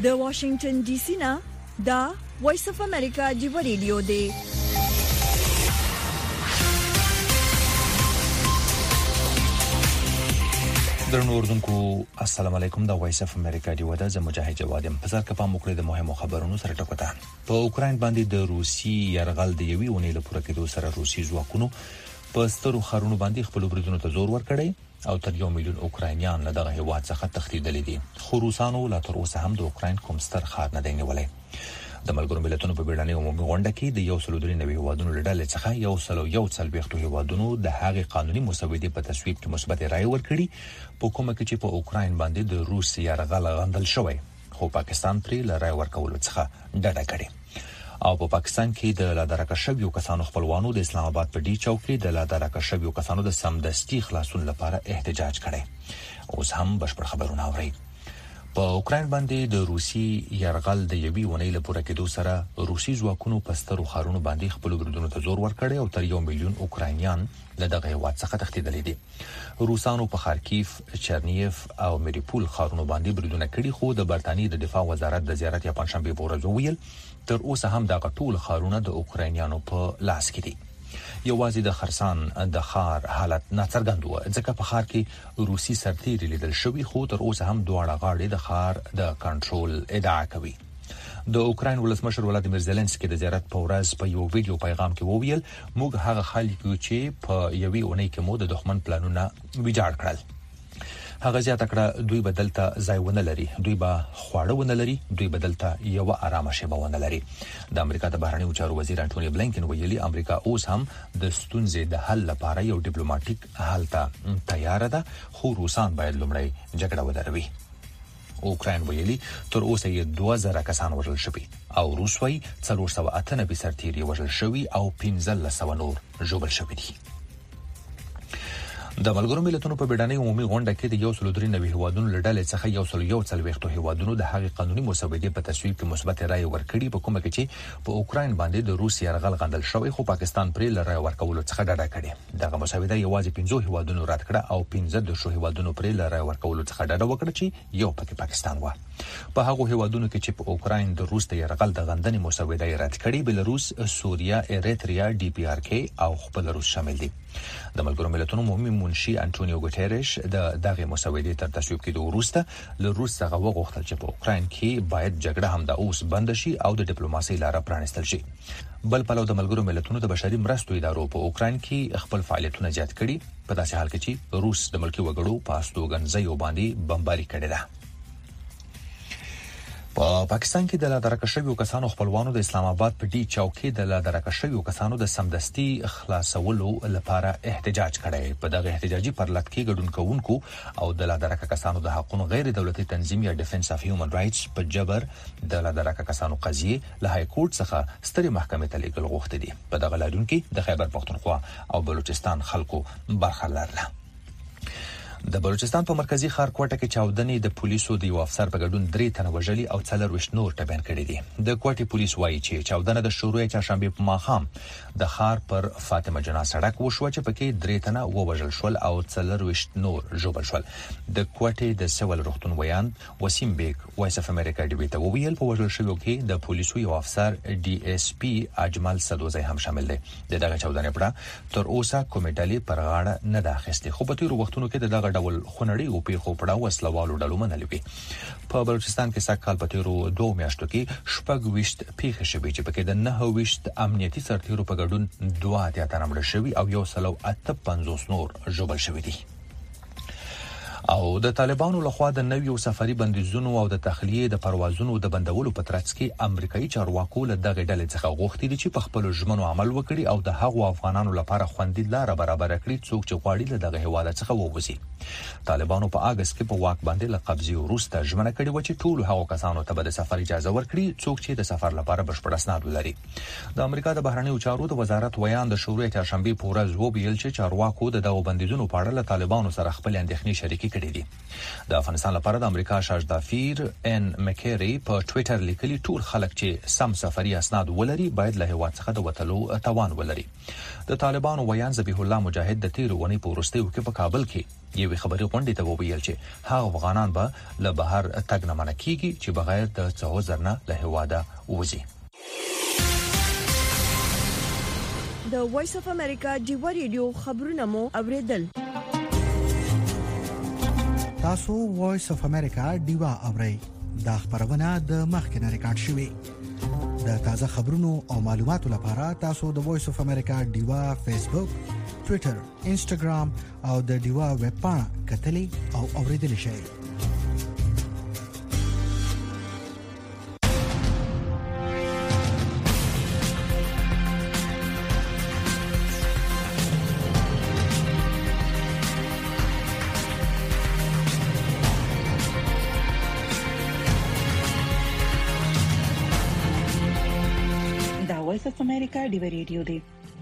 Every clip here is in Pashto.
د واشنگټن ډي سي نه دا وایس اف امریکا دی ریډیو دی. درنو اوردونکو السلام علیکم. د وایس اف امریکا دی ودا ز مجاهد جوادم په سر کپا مکړه د مهمو خبرونو سره ټکوته. په اوکرين باندې د روسي يرغل د یوې ونې لپاره کېدو سره روسي ځواکونو په سترو خارونو باندې خپل بریدونو ته زور ورکړی او تر 1 میلیون اوکراینیان له دغه هیواد څخه تښتیدلي دي. خو روسانو لا تر اوسه هم د اوکراین کوم ستر خار نه دی نیولای. د ملګرو ملتونو په بیړنۍ عمومي غونډه کې د 193 هیوادونو لړل څخه 141 هیوادونو د هغې قانوني مسودې په تصویب کې مثبت رائے ورکړي په کومه کې چې په اوکراین باندې د روسي يرغل غندل شوی، خو پاکستان پرې لرای ورکولو څخه ډډه کړې. او په پاکستان کې د لادرکه شویو کسانو خپلوانو د اسلام آباد په ډي چوک کې د لادرکه شویو کسانو د سمدستي خلاصون لپاره احتجاج کړي. اوس هم بشپړ خبرونه اورئ. په اوکراین باندې د روسي يرغل د یوې ونې لپاره کېدو سره روسي ځواکونو په سترو خارونو باندې خپل بریدونو ته زور ورکړی او تر 1 میلیون اوکراینیان له دغه هیواد څخه تښتیدلي دي. روسانو په خارکیف، چرنیف او مریپول خارونو باندې بریدونه کړي، خو د برتانیې د دفاع وزارت د زیارت یا پنځشنبه په ورځ ویل تر اوسه هم دغه ټول خارونه د اوکراینیانو په لاس کې دي. یوازې د خرسان د خار حالت ناڅرګند و، ځکه په خار کې روسي سرتیري لیدل شوی، خو تر اوسه هم دواړه غاړې د خار د کنټرول ادعا کوي. د اوکراین ولسمشر ولادیمیر زيلنسکي د زیارت په ورځ په یو ویډیو پیغام کې وویل موږ هغه خلک یو چې په یوې اونۍ کې مو د دښمن پلانونه ویجاړ کړل. هغه زیاته کړه دوی بدلته ځای ونه لري، دوی به خواړه ونه لري، دوی بدلته یو آرامه شیبه ونه لري. د امریکا د بهرنیو چارو وزیر انټونی بلینکن ویلي امریکا اوس هم د ستونزې د حل لپاره یو ډیپلوماټیک حل ته تیار ده، خو روسان باید لومړی جګړه ودروي. اوکراین ویلي تر اوسه یې 2000 کسان وژل شوي او روس وایي 498 سرتیري وژل شوي او 1500 نور ژوبل شوي دي. د ملګرو ملتونو په بیړنۍ عمومي غونډه کې د 193 هیوادونو لړل څخه 141 هیوادونو د هغې قانوني مسودې په تصویب کې مثبت رائے ورکړي، په کومه کې چې په اوکراین باندې د روسي يرغل غندل شوی، خو پاکستان پرې لرای ورکولو څخه ډډه کړې. دغه مسوده یوازې 15 هیوادونو رد کړه او 15 هیوادونو پرې لرای ورکولو څخه ډډه وکړه چې یو پکې پاکستان و. په هغه هیوادونو کې چې په اوکراین د روس د يرغل د غندنې مسوده رد کړي بلاروس، سوریا، اریتریا، ډي پی آر کې او خپل روس شامل دي. د ملګرو ملتونو عمومي منشي انټونیو ګوتيريش د دغه مسودې تر تصویب کېدو وروسته له روس څخه وغوښتل چې په اوکراین کې باید جګړه هم د اوس بند شي او د ډیپلوماسۍ لاره پرانیستل شي. بل پلو د ملګرو ملتونو د بشري مرستو ادارو په اوکراین کې خپل فعالیتونه زیات کړي، په داسې حال کې چې روس د ملکی وګړو په استوګنځیو باندې بمباري کړې ده. په پاکستان کې د لادرکه شویو کسانو خپلوانو د اسلام آباد په ډي چوک کې د لادرکه شویو کسانو د سمدستي خلاصولو لپاره احتجاج کړی. په دغه احتجاجي پرلط کې ګډون کوونکو او د لادرکه کسانو د حقوقو غیر دولتي تنظیم یا ډیفنس اف هیومن رائټس په جبر د لادرکه کسانو قضیه له های کورټ څخه سترې محکمې ته لیږل غوښتي دي. په دغه لړون کې د خیبر پختونخوا او بلوچستان خلکو برخه لرله. د بلوچستان په مرکزی ښار کوټه کې چاودنې د پولیسو د یو افسر په ګډون 3 تنه وژلي او 4 نور ټپيان کړي دي. د کوټه پولیس وایي چې چاودنه د شروع چهارشنبه په ماښام د ښار پر فاطمه جناح سړک وشوه چې پکې 3 تنه وژل شول او 4 نور ژوبل شول. د کوټه د سیول روغتون ویان وسیم بیگ وایس اف امریکا ډیوی ته ویل په وژل شویو کې د پولیسو یو افسر ډي اس پی اجمل سدوزی هم شامل دی. دغه چاودنې پر تر اوسه کومې ډلې پر غاړه نه ده اخیستې، خو په تیرو وختونو کې دغه ډول خونړی او پیښو پړاو وسلوالو ډلو منلې وي. په بلوچستان کې سږکال په تیرو 2 میاشتو کې 26 پیښې شوې چې پکې د 29 امنیتي سرتیرو په ګډون 2 تنه مړه شوي او 158 نور ژوبل شوي دي. او د طالبانو لخوا د نویو سفري بندیزونو او د تخلیه د پروازونو د بندولو په ترڅ کې امریکایي چارواکو له دغه ډلې څخه غوښتي دي چې په خپل ژمنو عمل وکړي او د هغو افغانانو لپاره خوندي لار برابر کړي څوک چې غواړي له دغه هیواد څخه ووځي. طالبانو په اگست کې په واک باندې له قبضې وروسته ژمنه کړې و چې ټول هغو کسانو ته به د سفر اجازه ورکړي څوک چې د سفر لپاره بشپړ اسناد ولري. د امریکا د بهرنیو چارو د وزارت ویان د شروع چهارشنبه په ورځ وویل چې چارواکو د دغو بندیزونو په اړه له طالبانو سره خپل اندېښنې شریکې کړي دي. د افغانستان لپاره د امریکا شاژدافیر ان مکری په ټوئیټر لیکلي ټول خلک چې سم سفري اسناد ولري باید له هیواد څخه د وټلو توان ولري. د طالبانو ویان ذبیح الله مجاهد د تیر ونی په وروستیو کې په کابل کې یوې خبري غونډې ته وویل چې هغه افغانان به له بهر تګ نه منع کیږي چې بغیر د څه عذر نه له هیواده وځي. د وایس اف امریکا ډیوا ریډیو خبرونه مو اوریدل. تاسو وایس اف امریکا ډیوا اورئ. دا خبرونه د مخکنه ریکارډ شوې. د تازه خبرونو او معلوماتو لپاره تاسو د وایس اف امریکا ډیوا فیسبوک، ټوئیټر، انسټاګرام او د ډیوا ویب پاڼه کتلې او اوریدل شئ. وایس اف امریکا ډیوا ریډیو دی.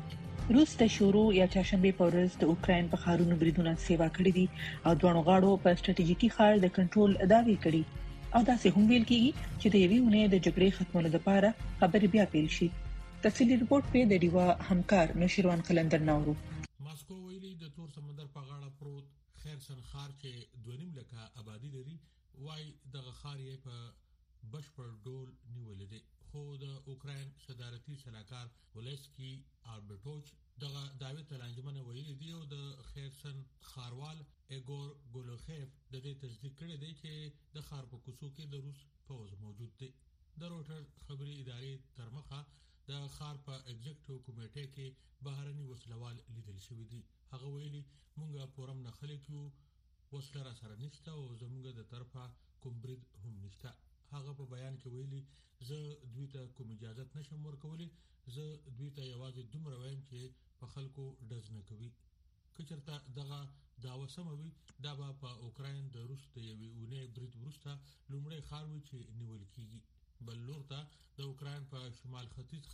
روس د شورو یا چاشنبه په ورځ د اوکرين په خارونو بریدونه سیوا کړی دي او دوه غاړو په ستراتیژیکي خار د کنټرول داوی کړی او دا څه هم ویل کیږي چې د یوې ونې د جګړې ختمولو لپاره خبرې بیا پیل شي. تفصیلي رپورت په د ډیوا همکار نوشیروان قلندر ناورو. ماسکو ویلي د تور سمندر په غاړه پروت خیرسن خار چې 2.5 لکه آبادی لري وای دغه خار یې په بشپړ ډول نیولې دي. خو د اوکرين صدارتي سلاکار ولسکی آربټوچ دغه داوی تلانجمنه ویلي دی او د خیرسن خاروال ایګور ګولوخیف د دې تصدیق کړی دی چې د خار په کوڅو کې د روس پوځ موجود دی. د روټر خبري ادارې ترمخه د خار په ایگزیکټیو کمیټې کې بهرني وسلوال لیدل شوی دی. هغه ویلي مونږه پورم نه خلک یو وسله را سره نشته او زموږ د طرفه کوم برید هم نشته. هغه په بیان کې ویلي زه دوی ته کوم اجازه نشم ورکولای، زه دوی ته یوازې دومره وایم چې په خلکو ډز نه کوي. کچرته دغه داوا سموي دا په اوکرين د روس د یوې اونۍ برید ورسته لومړی خار وی چې نیول کیږي. بل لور ته د اوکرين په شمال ختیځ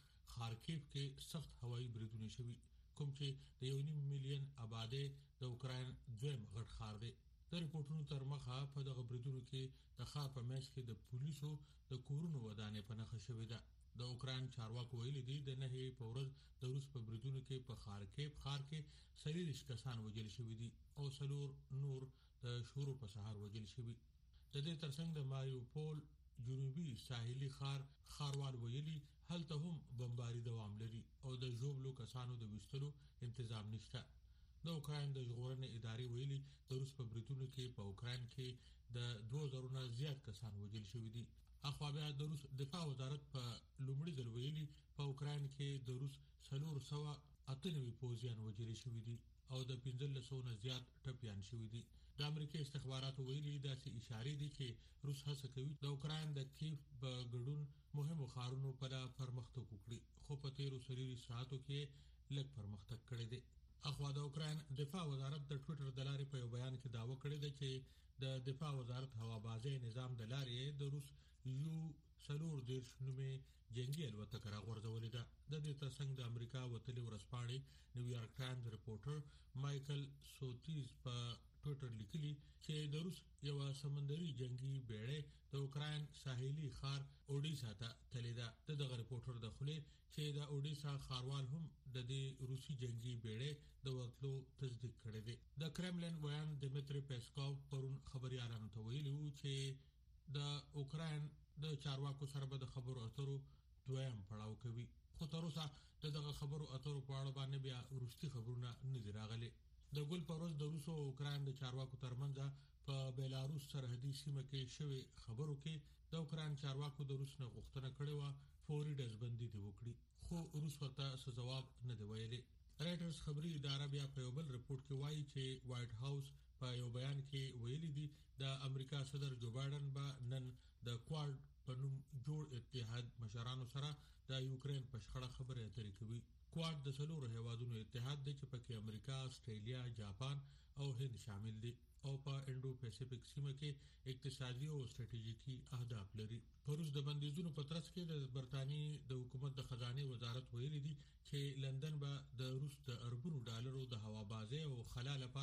خارکیف کې سخت هوایي بریدونه شوي کوم چې د 1.5 میلیون آبادی د اوکرين دویم غټ خار دی. د ریپورتونو تر مخه په دغه بریدونو کې د خار په میش کې د پولیسو د کورونو ودانې په نخښه شوې ده. د اوکرين چارواکو ویلي دي د نهي په ورځ د روس په بریدونو کې په خارکیف خار کې 40 کسان وژل شوي دي او 4 نور د شورو په سهار وژل شوي. د دې ترڅنګ د ماریوپول جنوبي ساحلي خاروال ویلي هلته هم بمباري دوام لري او د ژوبلو کسانو د وستلو تنظیم نشته. د اوکرين د ژغورنې ادارې ویلي د روس په بریدونو کې په اوکرين کې د 2000 نه زیات کسان وژل شوي دي. اخوا بیا د روس دفاع وزارت په لومړي ځل ویلي په اوکرين کې د روس 498 پوځیان وژل شوي دي او د 1500 نه زیات ټپيان شوي دي. د امریکای استخباراتو ویلي داسې اشارې دي چې روس هڅه کوي د اوکرين د کیف په ګډون مهمو خارونو په لور پرمختګ وکړي خو په 13 ساعتو کې لږ پرمختګ کړی دی. اخوا د اوکرين دفاع وزارت د ټوئیټر د لارې په یو بیان کې داوا کړی دی چې د دفاع وزارت هوابازي نظام د لارې د روس یو 4 نومې جنگي الوتکه راغورځولې ده. د دې ترڅنګ د امریکا وتلي ورځپاڼې نیویارک ټایمز ریپورټر مایکل سوتیز په ټوئیټر لیکلي چې د روس یو سمندري جنگي بیړۍ د اوکرين ساحلي خار اوډیسا ته تللی ده. دغه ریپورټر د خلې چې د اوډیسا خاروال هم د دې روسي جنگي بیړۍ د ورتلو تصدیق کړی دی. د کرملین ویان دمیتری پیسکوف پرون خبريالانو ته ویلي وو چې د اوکرين د چارواکو سره به د خبرو اترو دویم پړاو کوي خو تر اوسه دغه خبرو اترو په اړه باندې بیا روسي خبرونه نه دي راغلي. د ګل پروز د روسو او اوکرين د چارواکو ترمنځ په بیلاروس سرحدي سیمه کې شوی خبرو کې د اوکرين چارواکو د روس نه غوښتنه کړې و فوري ډزبندي دی وکړي خو روس ورته جواب نه دی ویلي. رائټرز خبري اداره بیا په یو بل رپورت کې وایي چې وایټ هاوس په یو بیان کې ویلي دي د امریکا صدر جو بایدن به نن د کواد په نوم جوړ اتحاد مشرانو سره د یوکرين په شخړه خبرې اترې کوي. کواد د 4 هیوادونو اتحاد دی چې پکې امریکا، استرالیا، جاپان او هند شامل دي او په انډو پیسفیک سیمه کې اقتصادي او ستراتیژیکي اهداف لري. روس د بندیزونو په ترڅ کې د برتانی د حکومت د خزانه وزارت ویلي دي چې لندن به د روس د اربونو ډالرو د هوابازي او خلا لپاره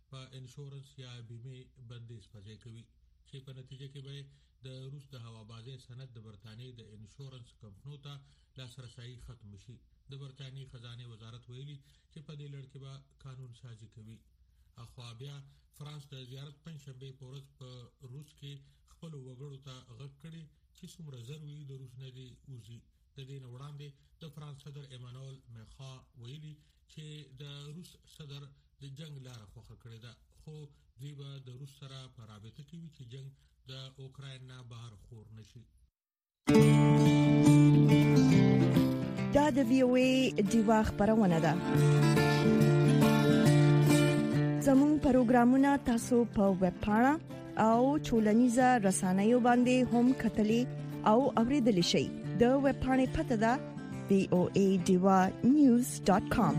په انشورنس یا بیمه بندیز پځای کوي چې په نتیجه کې به د روس د هوابازۍ صنعت د برتانیې د انشورنس کمپنیو ته لاسرسي ختم شي. د برتانیې خزانه وزارت ویلي چې په دې لړ کې به قانون سازي کوي. اخوا بیا فرانس د زیارت پنځشنبه په ورځ په روس کې خپل وګړو ته غږ کړي چې څومره ضروري د روس نه دی وزي. د دې نه وړاندې د فرانس صدر ایمانوئل ماکرون ویلي چې د روس صدر د جنگ لار خوښه کړې ده، خو دوی به د روس سره په رابطه کې وي چې جنگ د اوکراین نه بهر خور نشي. دا د VOA دیوا خبرونه ده. زموږ پروګرامونه تاسو په ویب پاڼه او ټولنیزه رسنیو باندې هم کتلی او اوریدلی شئ. د ویب پاڼې پته ده voadiva.news.com.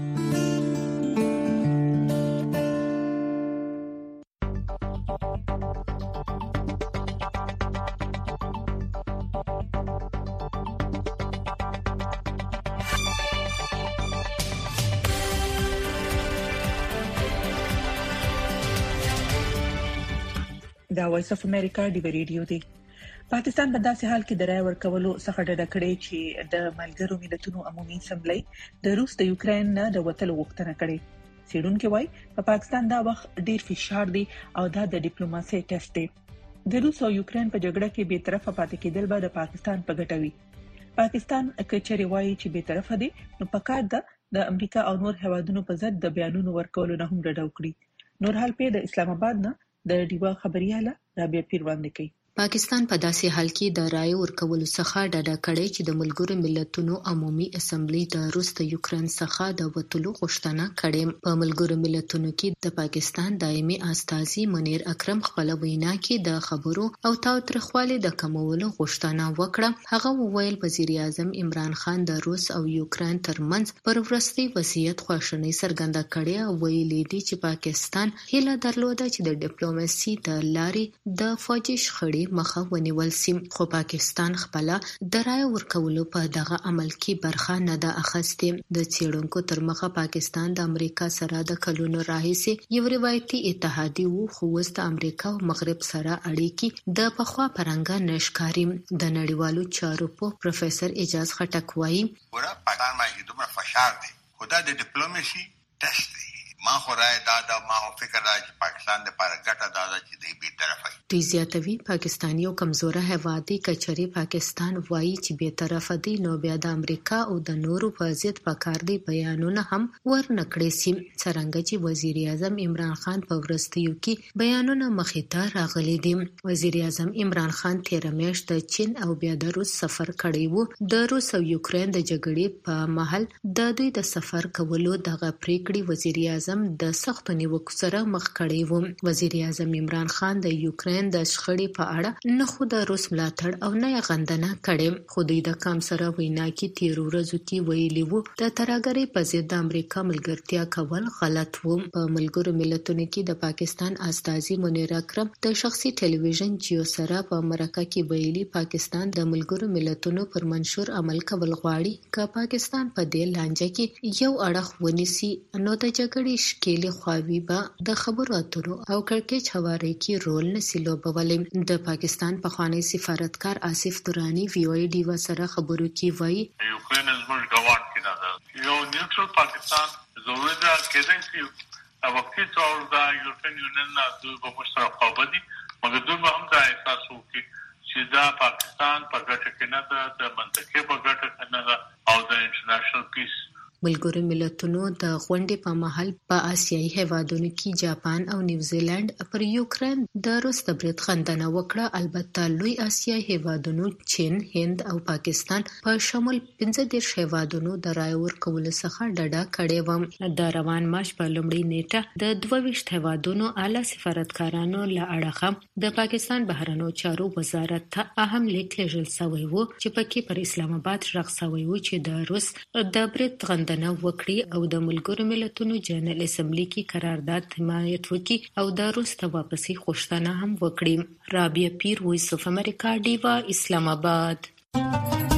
دا وایس اف امریکا دی ریډیو دی. پاکستان په داسې حال کې د رای ورکولو څخه ډډه کړې چې د ملګرو ملتونو عمومي اسمبلی د روس د یوکرين نه د وټلو غوښتنه کړې. سیډونکو وايي په پاکستان دا وخت ډیر فشار دی او دا د ډیپلوماسي ټیسټ دی. د روس او یوکرين په جګړه کې به طرفه پاتې کېدل به د پاکستان په ګټه وي. پاکستان کچري وايي چې به طرفه دی نو پکار ده د امریکا او نور هوادونو په ضد د بیانونو ورکولو نه هم ډډه وکړي. نور حال په د اسلام آباد نه د دیوا خبرياله رابعه پیر وړاندې کوي. پاکستان په داسې حال کې د رای ورکولو څخه ډډه کړې چې د ملګرو ملتونو عمومي اسمبلی د روس د یوکرين څخه د وټلو غوښتنه کړې. په ملګرو ملتونو کې د پاکستان دایمي استازي منیر اکرم خپل وینا کې د خبرو او تاوتریخوالي د کمولو غوښتنه وکړه. هغه وویل وزیر اعظم عمران خان د روس او یوکرين ترمنځ پر وروستي وضعیت خوښنۍ څرګنده کړې او ویلي دي چې پاکستان هیله درلوده چې د ډیپلوماسي د لارې د فوجي شخړې مخه ونیول سي، خو پاکستان خپل د رای ورکولو په دغه عمل کې برخه نه ده اخیستې. د څېړونکو تر مخه پاکستان د امریکا سره د کلونو راهیسې یو روایتي اتحادی وو، خو اوس د امریکا او مغرب سره اړیکې د پخوا پرنګ نشکاري. د نړیوالو چارو په پروفیسور اجاز خټک وایي پاکستان باندې دومره فشار دی، خدا د ډیپلوماسي ټیسټ دی. ما خو راي دا ما فکر راځي چې پاکستان د لپاره ګټه دا چې دی به طرفه دوی زیاتوي پاکستان یو کمزوره هوادي کچري پاکستان وایي چې به طرفه دی نو بیا د امریکا او د نورو په ضد پکار دی بیانونه هم ورنکړي سي. څنګه چې وزیر اعظم عمران خان په ورستیو کې بیانونه مخې ته راغلي دي. وزیر اعظم عمران خان تیر میاشت د چین او بیا د روس سفر کړی وو. د روس او یوکرين د جګړې په مهال د دوی د سفر کولو دغه پریکړې وزیر اعظم د سختو نیوکو سره مخ کړی و. وزیر اعظم عمران خان د یوکرين د شخړې په اړه نه خو د روس ملاتړ او نه غندنه کړې، خو دوی د کام سره وینا کې تیر ورځو کې ویلي وو د ترهګرۍ په ضد د امریکا ملګرتیا کول غلط و. په ملګرو ملتونو کې د پاکستان استازي منیر اکرم د شخصي ټلویزیون جیو سره په مرکه کې ویلي پاکستان د ملګرو ملتونو پر منشور عمل کول غواړي. که پاکستان په دې لانجه کې یو اړخ ونیسي نو د جګړې شکیلې خواوی به د خبرو اترو او کړکېچ هواري کې رول نشي لوبولی. د پاکستان پخوانی سفارتکار آصف درانی وی او ای ډیوا سره خبرو کې وایي یوکرين زموږ ګوان کې نه ده، یو نیوټرل پاکستان ضروري ده کېدای شي او وختي څور دا یورپین یونین نه دوی په مشترک قوبدي، مګر دوی به هم دا احساس وکړي چې دا پاکستان په ګټه کې نه ده، د منطقې په ګټه کې نه ده او د انټرنیشنل پیس. ملګرو ملتونو د غونډې په مهال په آسیایي هیوادونو کې جاپان او نیوزیلند پر یوکرين د روس د برید غندنه وکړه. البته لوی آسیایي هیوادونو چین، هند او پاکستان په شمول 15 هیوادونو د رای ورکولو څخه ډډه کړې و. د روان مارچ په لومړۍ نیټه د 22 هیوادونو اعلی سفارتکارانو له اړخه د پاکستان بهرنیو چارو وزارت ته اهم لیک لېږل شوی و چې پکې پر اسلام آباد راغ شوی و چې د روس د برید غندنه وکړي او د ملګرو ملتونو جنرال اسمبلی کې قرارداد حمایت وکړي او د روس ته واپسي غوښتنه هم وکړي. رابعه پیر، وایس اف امریکا، دیوا، اسلام آباد.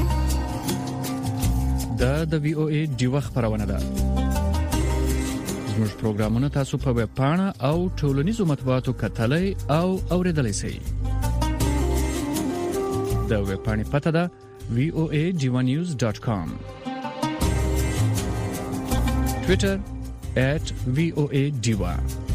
د وی او ای دیوا خبرونه ده. زموږ پروګرامونه تاسو په ویب پاڼه او ټولنیزو مطبوعاتو کتلای او اوریدلای شئ. د ویب پاڼې پته ده voadivanews.com. Twitter @voadiva.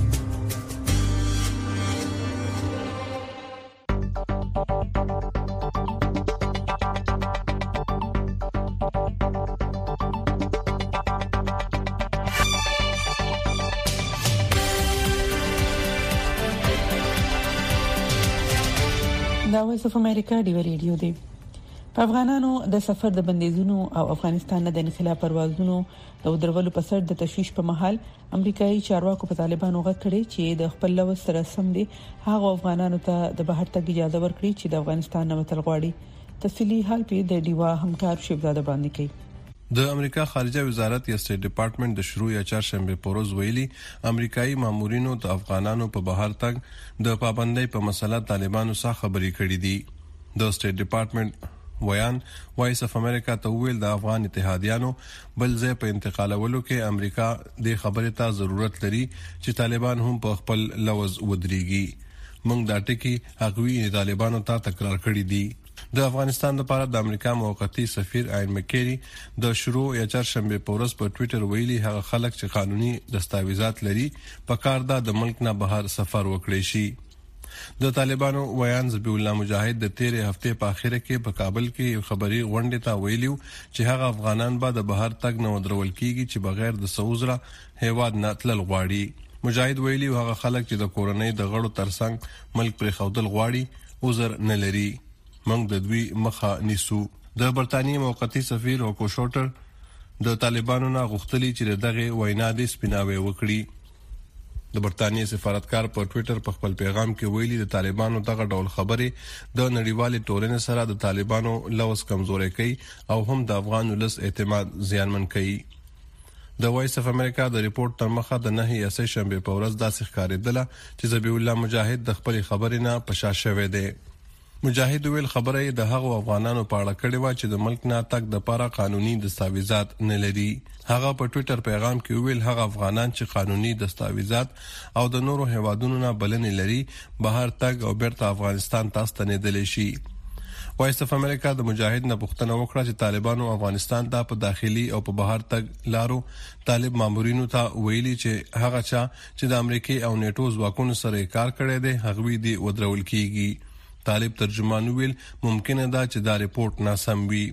دا وایس اف امریکا دی ریډیو دی. په افغانانو د سفر د بندیزونو او افغانستان د انخلاء پروازونو د ودرولو په سر د تشویش په محل امریکایي چارواکو په طالبانو غږ کړی چې د خپل لوز سره سم دي هغه افغانانو ته د بهر تګ اجازه ورکړي چې د افغانستان نه وتل غواړي. تفصیلی حال په د ډیوا همکار شیبزاده باندې کوي. د امریکا خارجه وزارت یا سټیټ ډپارټمنټ د شروع یا چهارشنبه پروز ویلي امریکایي مامورینو د افغانانو په بهر تګ د پابندۍ په مسله طالبانو سره خبرې کړې دي. د سټیټ ډپارټمنټ ویان وایس اف امریکا ته ویل د افغان اتحادیانو بل ځای په انتقالولو کې امریکا د خبرې ته ضرورت لري چې طالبان هم په خپل لوز ودرېږي. موږ دا ټکي هغوی طالبانو ته تکرار کړی دي. د افغانستان لپاره د امریکا موقتی سفیر آین مکيري د شروع یا چهارشنبه پورس په ټوئیټر ویلي هغه خلک چې قانوني دستاویزات لري په کار د ملک نه بهر سفر وکړي شي. د طالبانو ویان ذبیح الله مجاهد د 13 هفته په اخره کې په کابل کې یو خبري غونډه ته ویلیو چې هغه افغانان به د بهر تګ نه ودرول کیږي چې بغیر د سوزره هیواد نه تلل غواړي. مجاهد ویلیو هغه خلک چې د کورنۍ د غړو ترڅنګ ملک پر خودل غواړي عذر نه لري. موږ د دوی مخه نیسو. د برتانیې موقتی سفیر اوکو شوټر د طالبانو نه غوښتلی چې دغه وینا د سپیناوي وکړي. د برتانیې سفارتکار په ټوئیټر په خپل پیغام کې ویلي د طالبانو دغه ډول خبرې د نړیوالې ټولنې سره د طالبانو لوز کمزوري کوي او هم د افغان ولس اعتماد زیانمن کوي. د وایس اف امریکا د ریپورت تر مخه د 9 شنبه په ورځ داسې ښکارېدله چې ذبیح الله مجاهد د خپل خبرې نه پشا شوی دی. مجاهد ویل خبره د هغو افغانانو په اړه کړې و چې د ملک نه تک د لپاره قانوني دستاویزات نه لري. هغه په ټوئیټر پیغام کې ویل هغه افغانان چې قانوني دستاویزات او د نورو هیوادونو نه بلنې لري بهر تګ او بیرته افغانستان ته ستنېدلی شي. وایس اف امریکا د مجاهد نه پوښتنه وکړه چې طالبانو افغانستان ته په داخلي او په بهر تګ لارو طالب مامورینو ته ویلي چې هغه چا چې د امریکای او نیټو ځواکونو سره کار کړی دی هغه دی ودرول کیږي. طالب ترجمان ویل ممکنه ده چې دا ریپورت ناسم وي.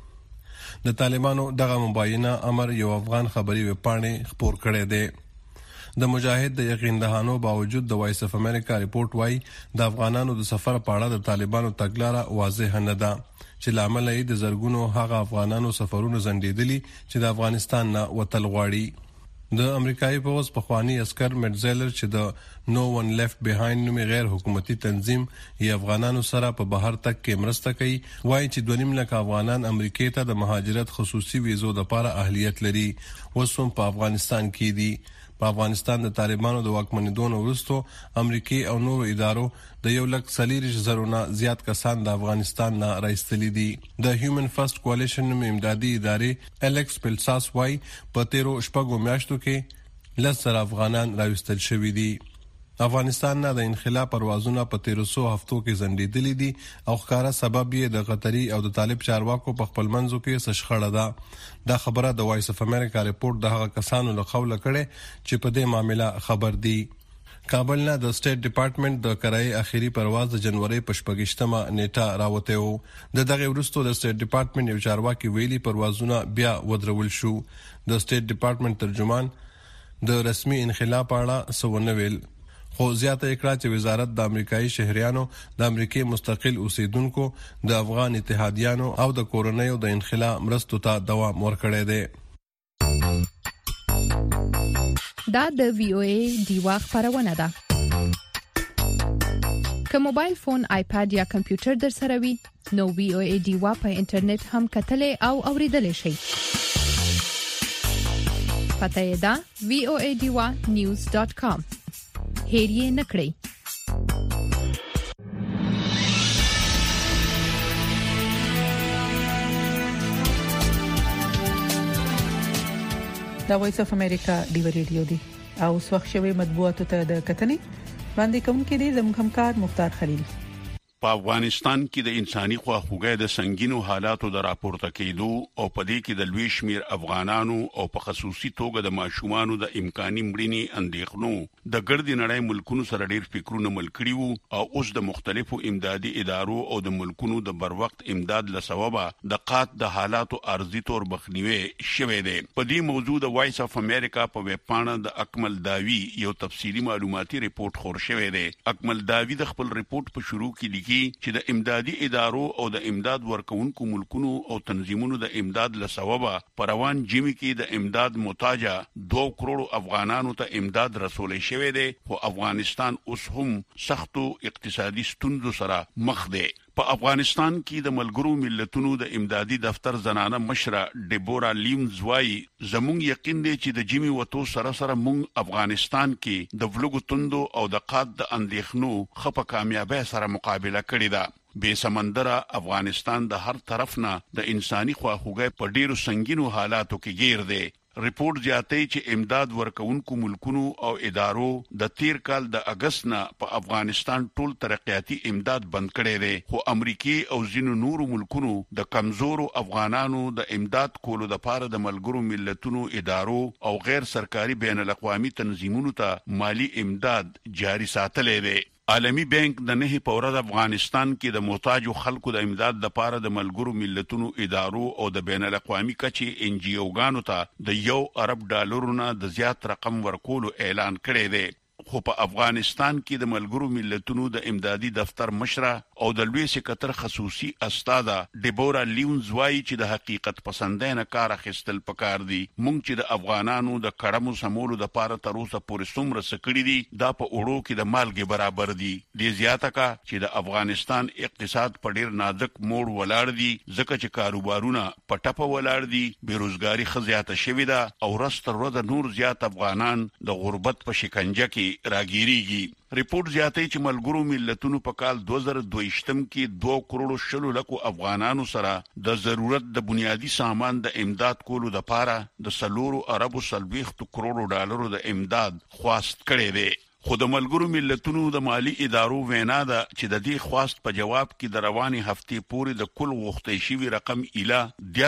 د طالبانو دغه مباینه امر یو افغان خبري وپاڼې خبر کړی دی. د مجاهد د یقین دهانو باوجود د وایس اف امریکا ریپورت وايي د افغانانو د سفر په اړه د طالبانو تګلاره واضح نه ده چې لامل یې د زرګونو هغه افغانانو سفرونه زندیدلی چې د افغانستان نه وتل غواړي. د امریکایي پوز په خواني اسکر مټزلر چې د نو ون لیفت بیهایند نومي غیر حکومتي تنظیم یې افغانانو سره په بهر تک کې مرسته کوي وایي چې 2.5 لک افغانان امریکای ته د مهاجرت خصوصي ویزو لپاره اهلیت لري وسوم په افغانستان کې دي. په افغانستان د طالبانو د واکمنیدو وروسته امریکای او نورو ادارو د 1,40,000 نه زیات کسان د افغانستان نه راځتلي دي. د هیومن فرست کوالیشن نومي امدادي ادارې الکس پلساس وايي په 13 شپږو میاشتو کې 10,000 افغانان راوستل شوي دي. افغانستان نه د انخلاء پروازونه په 1300 هفتو کې زندیدلي دي او ښکارا سبب یې د قطري او د طالب چارواکو په خپل منځو کې سشخړه ده. دا خبره د وایس اف امریکا ریپورت د هغه کسانو له قوله کړي چې په دې معاملې خبر دي. کابل نه د سټیټ ډپارټمنټ د کرای اخیری پرواز د جنوري په 28مه نیټه راوته و. دغه وروسته د سټیټ ډپارټمنټ یو چارواکي ویلي پروازونه بیا ودرول شو. د سټیټ ډپارټمنټ ترجمان د رسمي انخلاء په اړه سونه ویل خو زیاته کړه چې وزارت د امریکایي شهريانو د امریکای مستقل اوسیدونکو د افغان اتحادیانو او د کورونیو د انخلاء مرستو ته دوام ورکړی دی. دا د وی او ای دیوا خبرونه ده. که موبایل فون آیپاد یا کمپیوټر در سره وي نو وی او ای دیوا په انټرنیټ هم کتلې او اوریدلې شي. پته یې ده voadiva.news.com هېریه نکړئ. دا وایس اف امریکا دی ریډیو دی. او سوخ شوی مطبوعاتو ته د کتنې باندې کوم کې دي زموږ همکار مختار خلیل. په افغانستان کې د انساني خواخوږۍ د سنگینو حالاتو د راپورته کېدو او په دې کې د لوی شمیر افغانانو او په خصوصي توګه د ماشومانو د امکاني مړینې اندېښنو د ګردي نړۍ ملکونو سره ډېر فکرونه مل کړي وو او اوس د مختلفو امدادي ادارو او د ملکونو د بروقت امداد لسببه د قات د حالاتو ارزي تور بخنیوي شوه دی. په دې موضوع د وایس اف امریکا په ویب پاڼه د اکمل داوی یو تفصیلی معلوماتي ریپورت خور شوی دی. اکمل داوی د خپل ریپورت په شروع کې چې د امدادي ادارو او د امداد ورکوونکو ملکونو او تنظیمونو د امداد لسببه پروان جمی کې د امداد محتاجه 2 کروڑ افغانانو ته امداد رسولې شوې ده خو افغانستان اوس هم سختو اقتصادي ستونزو سره مخ دی. په افغانستان کې د ملګرو ملتونو د امدادي دفتر زنانه مشره ډیبورا لیمز وايي زموږ یقین دی چې د جمی وتو سره موږ افغانستان کې د ولګو توندو او د قات د اندېښنو خپه کامیابی سره مقابله کړې ده. بے سمندره افغانستان د هر طرف نه د انساني خواخوږۍ په ډیرو سنگینو حالاتو کې گیر دی. ریپورت زیاتوي چې امداد ورکوونکو ملکونو او ادارو د تیر کال د اگست نه په افغانستان ټول ترقیاتي امداد بند کړي دي خو امریکای او ځینو نورو ملکونو د کمزورو افغانانو د امداد کولو لپاره د ملګرو ملتونو ادارو او غیر سرکاري بین الاقوامي تنظیمونو ته مالی امداد جاري ساتلې دي. عالمی بانک د نه پورد افغانستان کې د محتاجو خلکو د امداد لپاره د ملګرو ملتونو ادارو او د بین الاقوامي کچې ان جی اوګانو ته د $1 ارب د زیات رقم ورکولو اعلان کړی دی. خو په افغانستان کې د ملګرو ملتونو د امدادي دفتر مشره او د لوی سکرټر خصوصي استاده ډیبورا لیونز وايي چې د حقیقت پسندانه کار اخیستل پکار دي. مونږ چې د افغانانو د کړمو سمولو د پاره تر اوسه پورې څومره سکړی دي دا په اورو کې د مالګې برابر دي. د زیاته کا چې د افغانستان اقتصاد په ډیر نازک موړ ولاړ دي ځکه چې کاروبارونه په ټپه ولاړ دي، بیروزګاری خزیاته شوې ده او رستر ورته نور زیات افغانان د غربت په شکنجه کې راګیریږي. ریپورت زیاتوي چې ملګرو ملتونو په کال 2022 کې 2 کروڑ افغانانو سره د ضرورت د بنیادی سامان د امداد کولو لپاره د $4 ارب کروڑ د امداد خواست کړي دي. خو د ملګرو ملتونو د مالی ادارو وینا ده چې د دې خواست په جواب کې د رواني هفتې پورې د کل غوښتل شوی رقم اله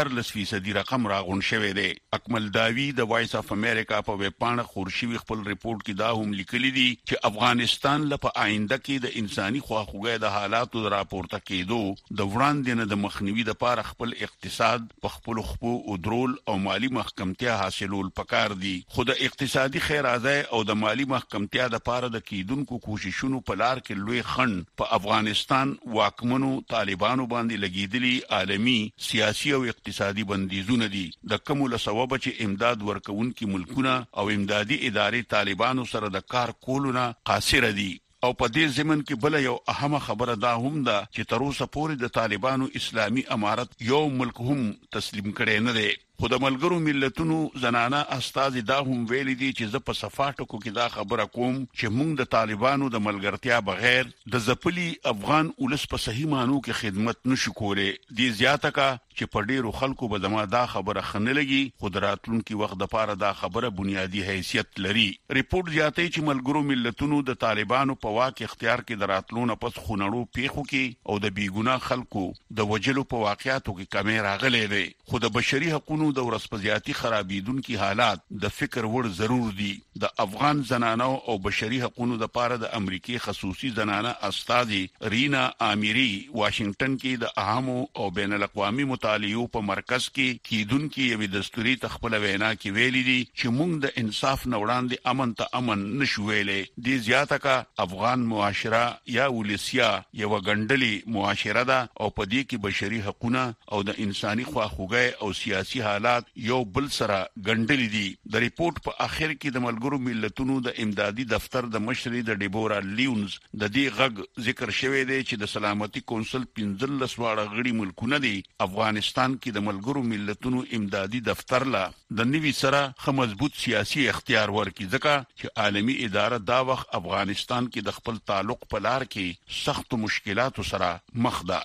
14% رقم راغون شوی دی. اکمل داوی د وایس اف امریکا په ویب پاڼه خورشوي خپل ریپورت کې دا هم لیکلي دي چې افغانستان لپاره آینده کې د انساني خواخوږۍ د حالاتو د راپورته کېدو د وړاندې نه د مخنیوي لپاره خپل اقتصاد په خپل خپو او درول او مالی محکمتیا حاصلول پکار دي. خو د اقتصادي خیرازۍ او د مالی محکمتیا د لپاره د کیدونکو کوششونو په لار کې لوی خنډ په افغانستان واکمنو طالبانو باندې لګیدلي عالمی سیاسي او اقتصادي بندیزونه دي. د کومو له سبب چې امداد ورکوونکي ملکونه او امدادي ادارې طالبانو سره د کار کولو نه قاصر دي. او په دې زمن کې بل یو اهمه خبره دا هم ده چې تر اوسه پورې د طالبانو اسلامي امارت یو ملک هم تسلیم کړي نه دی. خو د ملګرو ملتونو زنانه استاد دا هم ویلي دي چې زه په صفاتو کې دا خبره کوم چې موږ د طالبانو د ملګرتیا بغیر د ځپلي افغان ولس په صحیح مانو کې خدمت نشو کولای. دي زیاته کا چې په ډیرو خلکو به زما دا خبره خنه لګي خو دراتلونکي وخت د پاره دا خبره بنیادی حیثیت لري. ریپورت زیاتوي چې ملګرو ملتونو د طالبانو په واک اختیار کې دراتلونه پس خونړو پیښو کې او د بیګناه خلکو د وجلو په واقعاتو کې کمی راغلي دي. خو د بشري حقوقو د ورسپزياتي خرابیدونکو حالات د فکر وړ ضرور دي. د افغان زنانو او بشري حقوقو د پاره د امریکای خصوصي زنانه استاذي رینا آمیری واشنگټن کې د اهمو او بین الاقوامي مطالعو په مرکز کې کیدونکو یو دستوري تخپل وینا کې ویلي دي چې موږ د انصاف نوړاندې امن ته امن نشو ویلې. دي زیاته کا افغان معاشره یا ولسیا یو غندلي معاشره ده او په دې کې بشري حقوقو او د انساني خواخوږۍ او سیاسي حالات یو بل سره غندلي دي. د ریپورت په اخر کې د ملګرو ملتونو د امدادي دفتر د مشري د ډیبورا لیونز د دې غږ ذکر شوی دی چې د سلامتي کونسل 15 واړه غړي ملکونه دي. افغانستان کې د ملګرو ملتونو امدادي دفتر لا د نوي سره خ مضبوط سیاسي اختیار ورکړي ځکه چې عالمی اداره دا وخت افغانستان کې د خپل تعلق په لار کې سخت مشکلاتو سره مخ ده.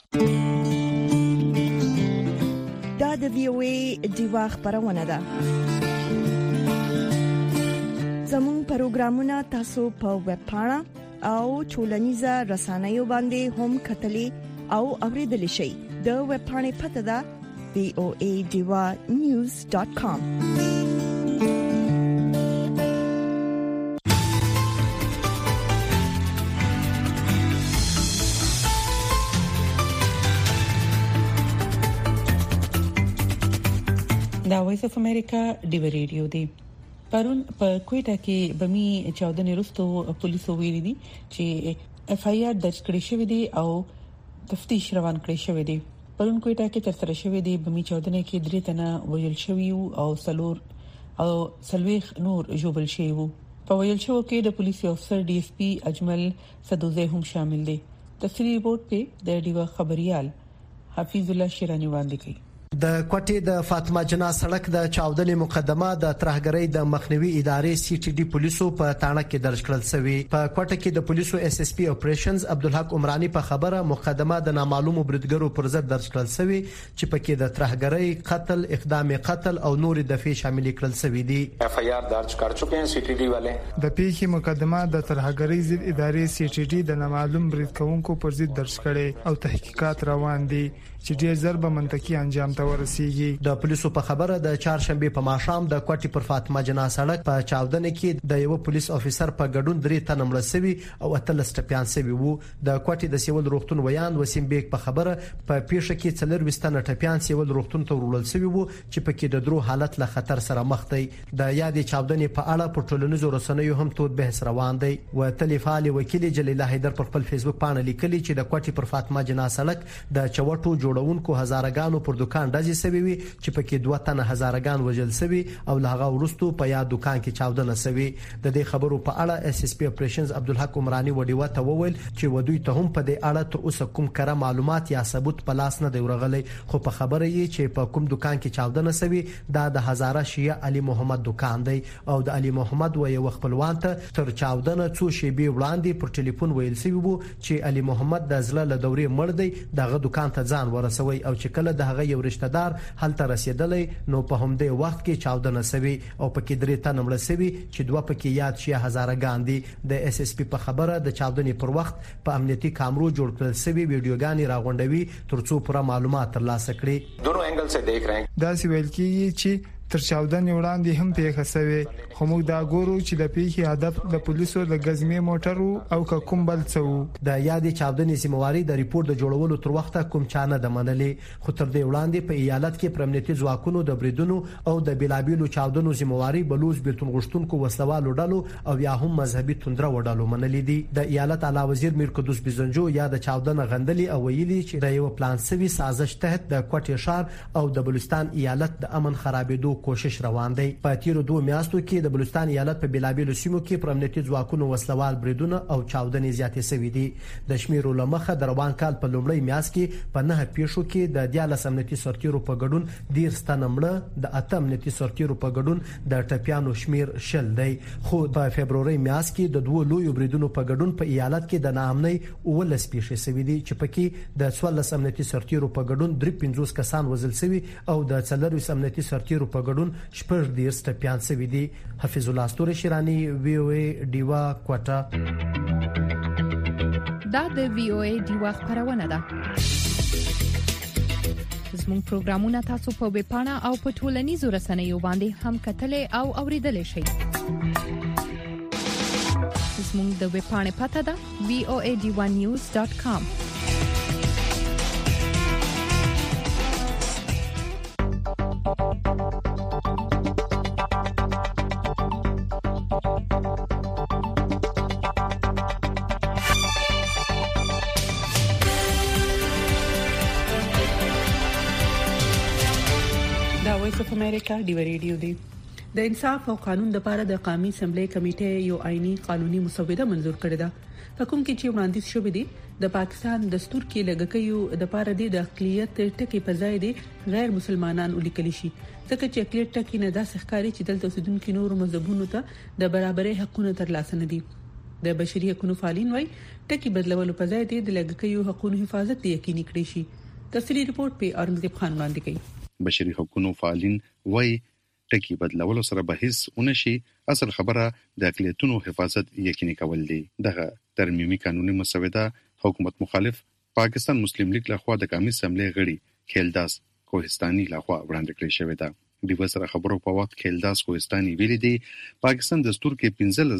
دا د وی او ای دیوا خبرونه ده. زموږ پروګرامونه تاسو په ویب پاڼه او ټولنیزه رسنیو باندې هم کتلې او اوریدلای شئ. د ویب پاڼې پته ده voadivanews.com. دا وایس اف امریکا ډیو ریډیو دی. پرون په کوټه کې بمی 14 وروسته پولیسو ویلي دي چې اف آی آر درج کړی شوی دی او تفتیش روان کړی شوی دی. پرون کوټه کې تر سره شوی دی بمی 14 کې 3 تنه ویل شوی او سلويخ نور جوبل شوی وو. په ویل شو کې د پولیس افسر ډي اس پی اجمل صدوزه هم شامل دي. تفصیلی ریپورت په د ډیو خبريال حفیظ الله شیرانی وړاندې کړي. د کوټې د فاطمه جنا سړک د چاودنې مقدمه د ترهګرۍ د مخنیوي ادارې سی ټي ډي پولیسو په تاڼه کې درج کړل شوې. په کوټه کې د پولیسو اس اس پی اپریشنز عبدالحق عمرانی په خبره مقدمه د نامعلومو بریدګرو پر ضد درج کړل شوې چې پکې د ترهګرۍ قتل، اقدام قتل او نور دفعې شامل کړل شوې دي. اف آی آر درج کر چکے ہیں سی ټي ډي والے. د پیښې مقدمه د ترهګرۍ ضد ادارې سی ټي ډي د نامعلوم بریدکونکو پر ضد درج کړي او تحقیقات روان دي چې ډېر ضرب منطقي انجام ته ورسیږي. د پولیسو په خبره د چهارشنبه په ماښام د کوټې پر فاطمه جنا سړک په چاودنه کې د یو پولیس افیسر په ګډون 3 تنه مړ شوي او 13 ټپيان شوي وو. د کوټې د سیول روغتون ویان وسیم بیگ په خبره په پیښه کې 24 تنه ټپيان سیول روغتون ته ورول شوي وو چې پکې د درو حالت له خطر سره مخ دي. د یادې چاودنې په اړه په ټولنیزو رسنیو هم تود بحث روان دی. وتلیفال وکیل جلیل حیدر پر خپل فیسبوک باندې لیکلي چې د کوټې پر فاطمه جنا سړک د چوټو جوړونکو هزارګانو پر دکان ډزې شوي وي چې پکې 2 تنه هزارګان وژل شوي او لغه ورستو په یاد دکان کې چاودنه شوي. د دې خبرو په اړه اس اس پی اپریشنز عبدالحق عمرانی وډیو ته وویل چې ودوی ته هم په دې اړه تر اوسه کوم کره معلومات یا ثبوت په لاس نه دی ورغلی، خو په خبره یې چې په کوم دکان کې چاودنه شوي دا د هزاره شیعه علي محمد دکان دی او د علي محمد و یو خپلوان ته تر چاودنه څو شیبې وړاندې پر ټلیفون ویل شوی وو چې علي محمد د زړه له دورې مړ دی، دغه دکان ته ځان ورسوي او چې کله دغه یو رشتہ دار هلته رسیدلی نو په همدې وخت کې چاودنه شوی او پکې 3 تنه مړ شوي چې 2 پکې یاد شي هزارګان دي. د اس اس پی په خبره د چاودنې پر وخت په امنیتي کامرو جوړ کړل شوی ویډیوګانې راغونډوي ترڅو پوره معلومات ترلاسه کړي. दोनों एंगल से देख रहे हैं. دا سی ویل کیږي چې تر چاودنې وړاندې هم پیښه شوې، خو موږ دا ګورو چې د پیښې هدف د پولیسو د غزمې موټرو او کوم بل څه وو. د یادې چاودنې ذمہواری د ریپورت د جوړولو تر وخته کوم چانه د منلې، خو تر دې وړاندې په ایالت کې پرمنیتي ځواکونو د بریدونو او د بلابیلو چاودنو ذمہواری بلوز بیلتون غشتونکو وسلوالو ډلو او یا هم مذهبي توندره وډلو منلې دي. د ایالت اعلی وزیر میر قدوس بزنجو یا د چاودنه غندلي او ویلي چې د یو پلان سوي سازش تحت د کوټې ښار او د بلوچستان ایالت د امن خرابېدو کوشش روان دی. په تیرو 2 میاشتو کې د بلوچستان ایالت په بلابیلو سیمو کې پرمنیتي ځواکونو وسلوال بریدونه او چاودنې زیاتې شوې دي. د شمیرو لمخه د روان کال په لومړی میاشت کې په 9 پیښو کې د 14 امنیتي سرتیرو په ګډون 10 تنه مړه، د 8 امنیتي سرتیرو په ګډون د ټپيانو شمیر شل دی. خو په فبرवरी میاشت کې د 2 لویو بریدونو په ګډون په ایالت کې د ناامنۍ 19 پیښې شوې دي چې پکې د 14 امنیتي سرتیرو په ګډون 53 کسان وژل شوي او د 40 امنیتي سرتیرو په ګډون 14 ټپيان شوي دي. حفیظ الله استوري شیرانی وی او ای ډیوا کوټه. دا د وی او ای ډیوا خبرونه ده. زموږ پروګرامونه تاسو په ویب پاڼه او په ټولنیزو رسنیو باندې هم کتلې او اوریدلای شئ. زموږ د ویب پاڼې پته ده voadivanews.com. دا وایس اف امریکا ډیو ریډیو دی. د انصاف او قانون لپاره د قومي اسمبلی کمیټې یو آئینی قانوني مسوده منزور کړې ده. په کوم کې چې وړاندیز شوی دی د پاکستان دستور کې لګکیو د لپاره د اقلیت ټکی په ځای دی غیر مسلمانان ولیکل شي، ځکه چې اقلیت ټکی نه داسې ښکاري چې دلته اوسیدونکو نور مذهبونو ته د برابرۍ حقونه ترلاسه نه دي. د بشري حقوقو فعالین وايي ټکی بدلولو په ځای دی د لګکیو حقوقو حفاظت یقیني کړي شي. تفصیلی ریپورت په اورنګزیب خان وړاندې کوي. بشري حقوقو فعالین وايي ټکی بدلولو سره به هیڅ ونشي. اصل خبره د اقلیتونو حفاظت یقیني کول دي. دغه ترمیمي قانوني مسوده حکومت مخالف پاکستان مسلم لیگ لخوا د قومي اسمبلی غړي کیلداس کوهستاني لخوا وړاندې کړی شوی دی. د وسره خبرو په وخت کیلداس کوهستاني ویلي دی پاکستان دستور کې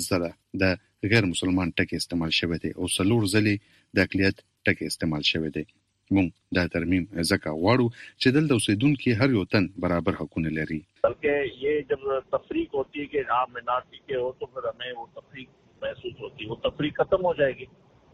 15 د غیر مسلمان ټکی استعمال شوی دی او 4 ځلې د اقلیت ټکی استعمال شوی دی. موږ دا ترمیم ځکه غواړو چې دلته اوسیدونکو هر یو تن برابر حقوق لري. بلکہ یہ جب تفریق ہوتی ہے کہ آپ منارٹی کے ہو تو پھر ہمیں وہ تفریق محسوس ہوتی ہے. وہ تفریق ختم ہو جائے گی.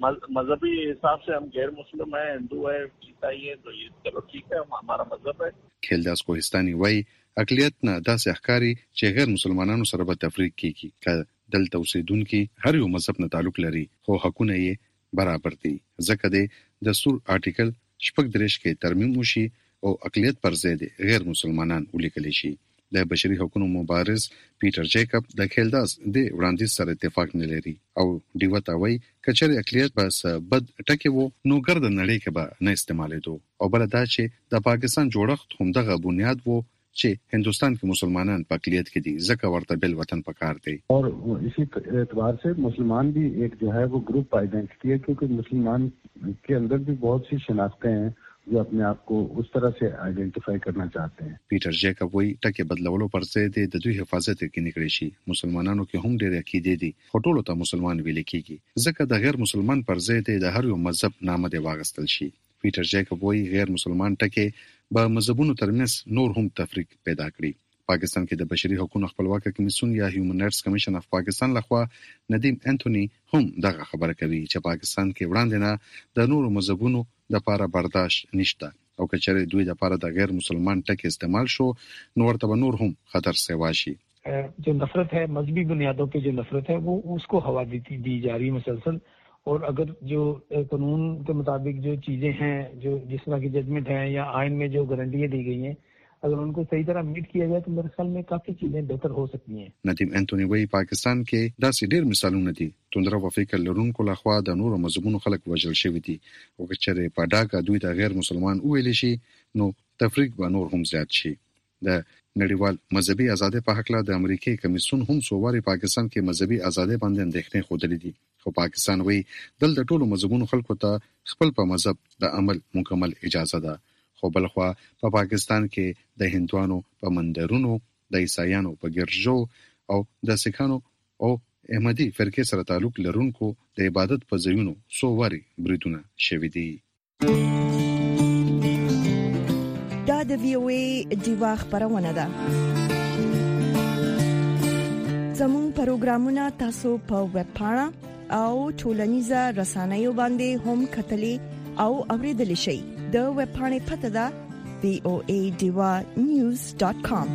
مذہبی حساب سے ہم غیر مسلم ہیں, ہندو ہیں, عیسائی ہیں, تو یہ چلو ٹھیک ہے, ہمارا مذہب ہے. کیلداس کوهستاني وایي اقلیت نه داسې ښکاري چې غیر مسلمانانو سره به تفریق کیږي. که دلته اوسیدونکو هر یو مذهب نه تعلق لري خو حقونه یې برابر دي. ځکه د دستور آرټیکل 35 کې ترمیم وشي او اقلیت پر ضد غیر مسلمانان ولیکل شي. د بشري حقوقو مبارز پیټر جیکب د کیلداس د وړاندیز سره اتفاق نه لري او دیوته وایي کچره اقلیت بس بد ټکی وو نو ګرد نړۍ کې به نه استعمالېدو. او بل دا چې د پاکستان جوړښت هم دغه بنیاد وو چې هندوستان کې مسلمانان په اقلیت کې دي ځکه ورته بل وطن پکار دی. اور اسی اعتبار سے مسلمان بھی ایک جو ہے وہ گروپ آئیڈینٹی ہے کیونکہ مسلمان کے اندر بھی بہت سی شناختیں ہیں جو اپنے آپ کو اس طرح سے آئیڈینٹیفائی کرنا چاہتے ہیں. پیټر جیکب وایي ټکی بدلولو پر ځای د دوی حفاظت یقیني کړی شي. مسلمانانو کې هم ډېر عقیدې دي خو ټولو ته مسلمان ویل کیږي ځکه د غیر مسلمان پر ځای د هر یو مذهب نامه دی واغستل شي. پیټر جیکب وایي غیر مسلمان ټکی به مذهبونو ترمنځ نور هم تفریق پیدا کړي. پاکستان کې د بشري حقوقو خپلواکه کمیسیون یا هیومن رائټس کمیشن اف پاکستان لخوا ندیم انټونی هم دغه خبره کوي چې پاکستان کې وړاندې نه د نورو مذهبونو د لپاره برداشت نشته او کچره دوی د لپاره د غیر مسلمان ټکی استعمال شو نو ورته نور هم خطر سیوا شي. جو نفرت ہے مذہبی بنیادوں پہ جو نفرت ہے وہ اس کو ہوا دی جا رہی مسلسل. اور اگر جو قانون کے مطابق جو چیزیں ہیں جو جس طرح کی ججمنٹ ہیں یا آئین میں جو گارنٹیاں دی گئی ہیں اگر ان کو صحیح طرح میٹ کیا جائے تو میرے خیال میں کافی چیزیں بہتر ہو سکتی ہیں. ندیم انټونی وایي پاکستان کې داسې ډېر مثالونه دي توندره و فکر لرونکو لخوا د نورو مذهبونو خلک وژل شوي دي او چې په ډاګه دوی د غیر مسلمان ویل شي نو تفریق به نور هم زیات شي. د نړیوال مذهبي ازادي په حق له د امریکای کمیسیون هم سوواري پاکستان کې مذهبي ازادي باندې اندېښنې خوده دي خو پاکستان وایي دلته ټولو مذهبونو خلکو ته خپل په مذهب د عمل مکمل اجازه ده. خو بلخوا په پاکستان کې د هندوانو په مندرونو د عیسایانو په ګرځو او د سکانو او احمدي فرقې سره تعلق لرونکو د عبادت په ځایونو سوواري بریدونه شوي دي. دا د وی او ای دیوا خبرونه ده. زموږ پروګرامونه تاسو په ویب پاڼه او ټولنیزه رسنیو باندې هم کتلې او اوریدلې شئ. د ویب پاڼې پته ده voadivanews.com.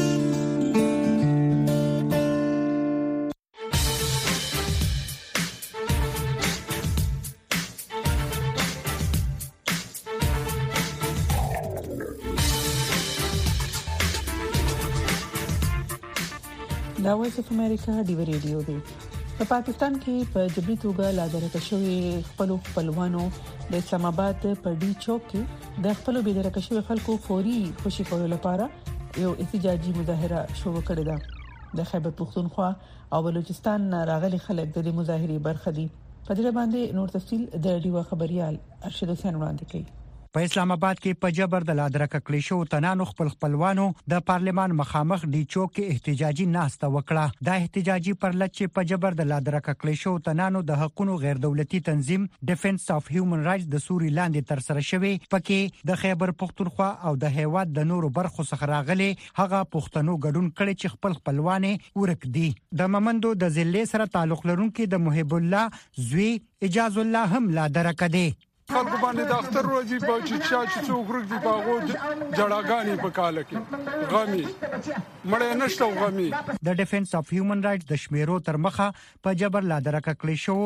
دا وایس اف امریکا دی ریډیو دی. په پاکستان کې په جبري توګه لادرکه شوی خپلوانو د اسلام آباد په ډي چوک کې د خپل بيدرکه شوی خلکو فوري خوشي کولو لپاره یو احتجاجي مظاهره شروع کړې ده. د خیبر پختونخوا او بلوچستان راغلي خلک د دې مظاهرې برخه دي. په دې باندې نور تفصيل د ډیوا خبريال ارشد حسین وړاندې کوي. په اسلام آباد کې په جبر د لادرکه کړی شو تنانو خپلوانو د پارلمان مخامخ ډي چوک کې احتجاجي ناسته وکړه. دا احتجاجي پرلط چې په جبر د لادرکه کړی شو تنانو د حقوقو غیر دولتي تنظیم ډیفنس اف هیومن رائټس د سوري لاندې تر سره شوی پکې د خیبر پختونخوا او د هیواد د نورو برخو څخه راغلي هغه پښتنو ګډون کړي چې خپلوانې ورک دي. د ممندو د ضلع سره تعلق لرونکي د محب الله زوی اجاز الله هم لادرکه دي. خلکو باندې د اختر ورځې په چې څوک ورګي باغو جړاګانی په کال کې غمي مړ نشته غمي. د ډیفنس اف هیومن رائټس د شمیرو تر مخه په جبر لادرکه کړی شو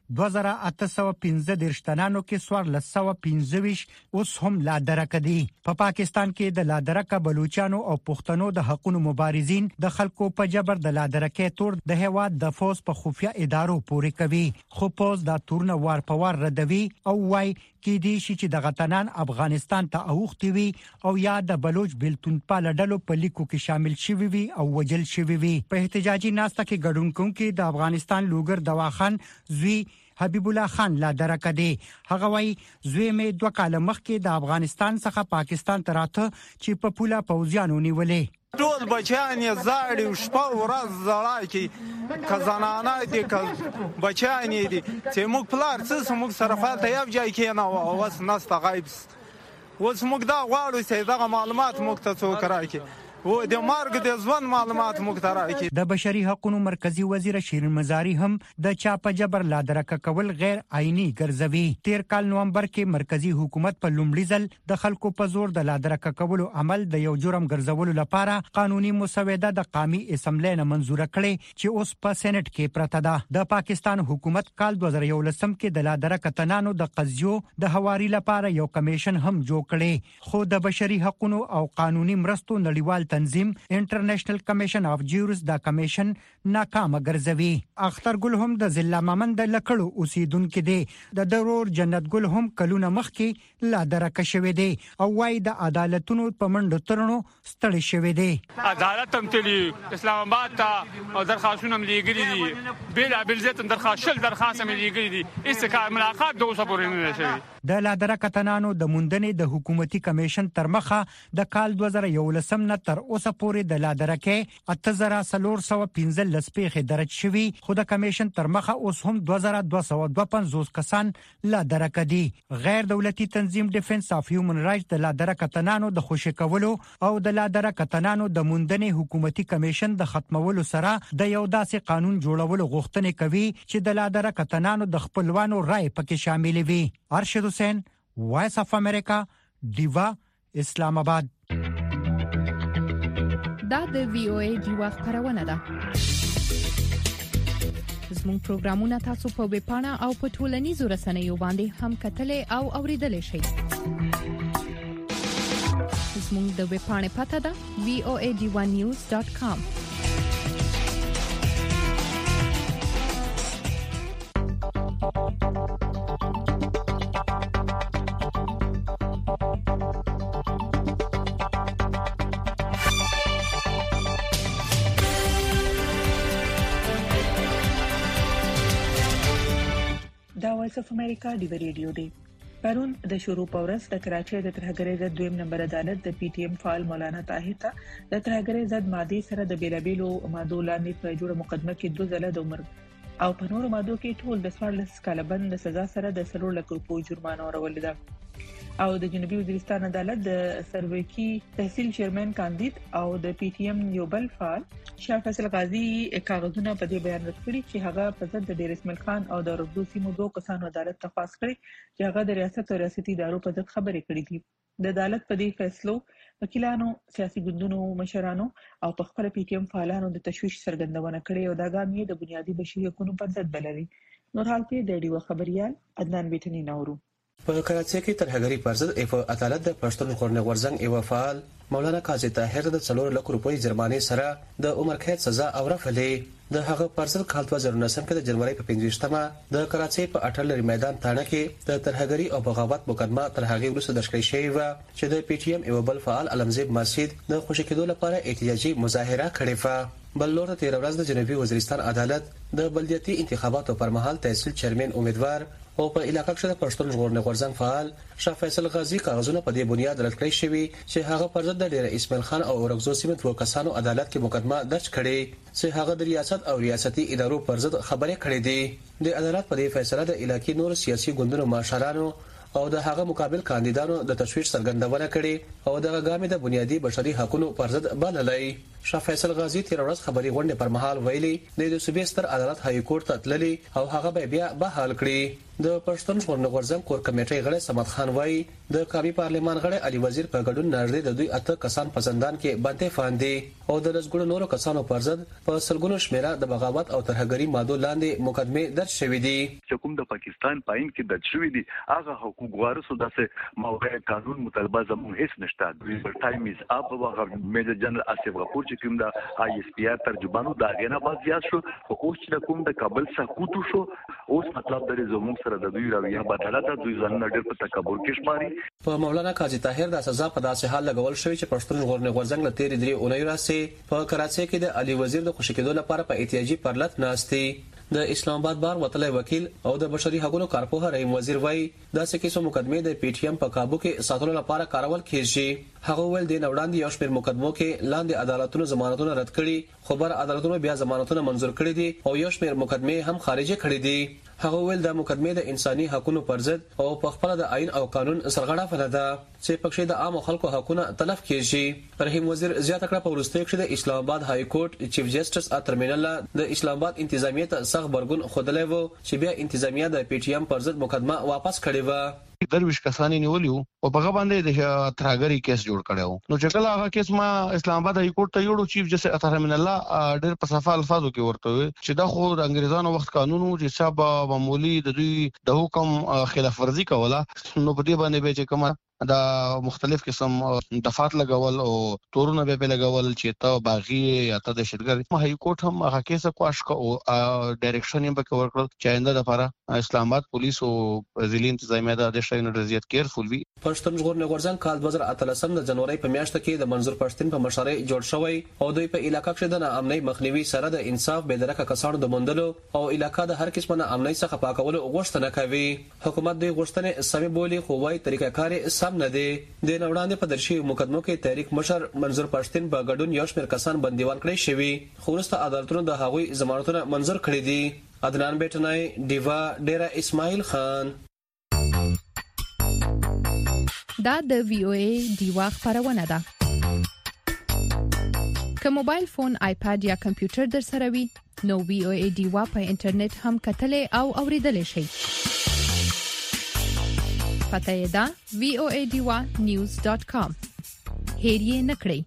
2815 تنانو کې 1425 اوس هم لادرکه دي. په پاکستان کې د لادرکه بلوچستانو او پښتنو د حقوقو مبارزین د خلکو په جبر د لادرکه تور د هواد د فوز په خفیا ادارو پورې کوي. خو پوز دا تورنه وار په وار ردوي او وايي کې دي چې د غتنان افغانستان ته اوختي وي او یا د بلوچ بلتون پال ډلو په لیکو کې شامل شوي وي او وجل شوي وي. په احتجاجي ناسته کې ګډون کوونکي د افغانستان لوګر دواخان زوی حبیب الله خان لا درکه دی. هغه وایي زوی مې 2 کال مخکې د افغانستان څخه پاکستان ته راته چې په پوله پوځیانو نیولې. ټول بچیان یې زاړي شپه ورځ زړای کی کزانانه دي بچیان دي چې موږ پلار څه موږ سره فالته یو ځای کې نه و اوس نسته غایب اوس موږ دا غواړو چې دا معلومات موږ ته څوک راکړي و د مارګ د ځوان معلومات موږ ته راکړي. د بشري حقوقو مرکزی وزیر شیرین مزاری هم د چا په جبر لا درکه کول غیر آئینی ګرځوي. 13 کال نومبر کې مرکزی حکومت په لومړي ځل د خلکو په زور د لا درکه کولو عمل د یو جرم ګرځولو لپاره قانوني مسوده د قومي اسمبلی نه منزور کړي چې اوس په سېنات کې پرته ده. د پاکستان حکومت کال 2011 کې د لا درکه تنانو د قضیو د حواري لپاره یو کمیشن هم جوړ کړي، خو د بشري حقوقو او قانوني مرستو نړیوال تنظیم انټرنیشنل کمیشن اف جورس دا کمیشن ناکام ګرځوي. اختر ګل هم د ضلع ممند لکړو اوسیدونکو دی. د ضرور جنت ګل هم کلونه مخکې لا درکه شوی دی او وايي د عدالتونو په منډو ترنو ستړي شوی دی. عدالت هم تلی اسلام آباد ته درخواستونه لېږلي دي، بل ځای درخواست هم لېږلي دي، هیڅ کار ملاقات د اوسه پورې نه شوی. د لا درکه تنانو د موندنې د حکومتي کمیشن تر مخه د کال 2011 نه تر اوسه پورې د لا درکه 8415 لسپېخه درج شوی، خو د کمیشن تر مخه اوس هم 2252 کسان لا درکه دي. غیر دولتي تنظیم ډیفنس اف هیومن رائټس د لا درکه تنانو د خوشی کولو او د لا درکه تنانو د موندنې حکومتي کمیشن د ختمولو سره د یو داسې قانون جوړولو غوښتنه کوي چې د لا درکه تنانو د خپلوانو رائے پکې شامل وي. ارشد حسین، وایس اف امریکا، دیوا، اسلام آباد. دا د وی او ای دیوا خبرونه ده. زموږ پروګرامونه تاسو په ویب پاڼه او په ټولنیزو رسنیو باندې هم کتلای او اوریدلای شئ. زموږ د ویب پاڼې پته ده voadivanews.com. وایس اف امریکا ډیو ریډیو دی. پرون د شروع پورس د کراچۍ د ترهګرۍ ضد 2 نمبر عدالت د پی ټی ایم فعال مولانا طاهر ته د ترهګرۍ ضد ماده سره د بیلابیلو مادو لاندې په جوړه مقدمه کې 2 ځله د عمر او په نورو مادو کې ټول د 14 کاله بند د سزا سره د 3 لک روپو جرمانه ورول ده. او د جنوبي وزیرستان عدالت د سروکی تحصیل چیرمن کاندید او د پی ټی ایم یو بل فعال شاه فیصل غازی کاغذونه په دې بیان ورکړي چې هغه په ضد د ډیر اسماعیل خان او د رغدو سیمو 2 کسانو عدالت ته خواست کړي چې هغه د ریاست او ریاستي ادارو په ضد خبرې کړې دي. د عدالت په دې فیصلو وکیلانو، سیاسي ګوندونو مشرانو او په خپل پی ټی ایم فعالانو د تشویش څرګندونه کړې او دا ګامې د بنیادی بشري حقوقو پر ضد بللي. نور حال کې د ډیو خبريال عدنان بیٹنی نورو په کراچۍ کې ترهګری پر ضد عدالت د پښتون غورځنګ ایو فعال مولانا قاضي طاهر د 4 لک روپۍ جرمانه سره د عمر قید سزا او رفلې د هغه پر ضد کال 2019 کې د جنوري په 15مه د کراچۍ په اټل میدان تانه کې د ترهګری او بغاوت مقدمه تر هغه وروسته درج کړې شوې و چې د پی ټی ایم ایو بل فعال علمزیب مسجد د خوشی کېدو لپاره احتجاجي مظاهره کړې و. بل لور 13 ورځ د جنوبي وزیرستان عدالت د بلدیاتي انتخاباتو پر مهال تحصیل چیرمن امیدوار او په علاقې کې د پښتون غورځنګ فعال شاه فیصل غازی کاغذونه په دې بنیاد رد کړی شوی چې هغه پر ضد د ډیر اسماعیل خان او اورګزو سیمه 2 کسانو عدالت کې مقدمه درج کړي چې هغه د ریاست او ریاستي ادارو پر ضد خبرې کړې دي. د عدالت په دې فیصله د علاقې نور سیاسي ګوندونو مشرانو او د هغه مقابل کاندیدانو د تشویش څرګندونه کړي او د غامې د بنیادی بشري حقوقو پر ضد بللای. شاه فیصل غازی 13 ورځ خبري غونډه پر مهال ویلي د صوبې ستر عدالت های کورټ ته تللی او هغه بیا بحال کړي. د پښتون غورځنګ کور کمیټې غړي سمد خان وایي د قومي پارلمان غړي علي وزیر په ګډون نږدې د دوی 8 کسان په زندان کې باندې فاندي او د لږ نورو کسانو پر ضد په سلګونو شمیره د بغاوت او ترهګری مادو لاندې مقدمه درج شوې دي. چې کوم د پاکستان پاین کې درج شوې دي هغه حقوق وارثو داسې موقع قانون مطالبه زموږ هیڅ نشته. دوی ټایم از اپ هغه میجر جنرال اسف غفور چې کوم د آی اس پی آر ترجمانو دا غنه باز زیات شو او اوس چې کوم د کابل سقوط شو اوس مطلب درې زموږ سره د دوی رویه بدله ده، دوی ځان ډېر په تکبر کې شماري. په مولانا قاضي طاهر د سزا په داسې حال لګول شوی چې پښتون غورځنګ له تیرې 3 اونۍ راځي په کراچۍ کې د علي وزیر د خوشی کېدو لپاره په احتیاجي پرلط ناشتي. د اسلام آباد بار وتلې وکیل او د بشري حقوقو کارپوه رحیم وزیر وایي دا سکه مقدمه د پی ټی ایم په کابو کې ساتلو لپاره کارول کیږي. هغه ول د نوړاندې یو شمېر مقدمو کې لاندې عدالتونو ضمانتونه رد کړي، خو بر عدالتونو بیا ضمانتونه منزور کړي دي او یو شمېر مقدمه هم خارجه کړي دي. هغه ول د مقدمه د انساني حقوقو پر ضد او په خپل د آئین او قانون سرغړه فل ده چې پکې د عام خلکو حقوقونه تلف کیږي. رحیم وزیر زیاته کړه په ورستۍ کې د اسلام آباد های کورټ چیف جسټس اترمنل د اسلام آباد انتظامیه ته سخت برګون خودلې وو چې بیا انتظامیه د پی ټی ایم پر ضد مقدمه واپس کړې و. درویش کسانی نیولیو او په باندې د ترهګری کیس جوړ کړو. نو چې کله هغه کیس ما اسلام آباد های کورټ ته یوړو چیف جسټس اترمنل ډېر په صفه الفاظو کې ورته چې دا خو د انګریزانو وخت قانونو چې صاحب معمولی د دوی د حکم خلاف ورزي کوله، نو په دې باندې به چې کومه دا مختلف قسم دفعات لګول او تورونه به لګول چې ته باغی یا ته د شرګر های کورټ هم هغه کیسه کوښ کو ډایرکشن یې به ورکړل چې آینده لپاره اسلام آباد پولیس او ضلعي انتظامیه د شاینه رضایت کیرفول وي. پښتون غورځنګ کال 2013 د جنوري په میاشت کې د منظور پښتون په مشرۍ جوړ شوی او دوی په علاقې کې د امنیت مخنیوي سره د انصاف به درکه کسانو د مندلو او علاقې د هر قسمه امنیت څخه پاکولو غوښتنه کوي. حکومت دوی غوښتنه سمې بولی خو وايي طریقه کار سم نه دی. د نوړاندې په درشي مقدمو کې تحریک مشر منظور پښتون په ګډون یو شمېر کسان بندیوان کړي شوی، خو وروسته عدالتونو د هغوی ضمانتونه منظور کړي دي. عدنان بیٹنای دیوا ډیرا اسماعیل خان. دا د وی او ای دیوا خبرونه ده. که موبایل فون، آیپاد یا کمپیوټر در سره وي نو وی او ای دیوا په انټرنیټ هم کتلې او اوریدلې شي. پته یې ده voadiwa.news.com. هیر یې نکړئ.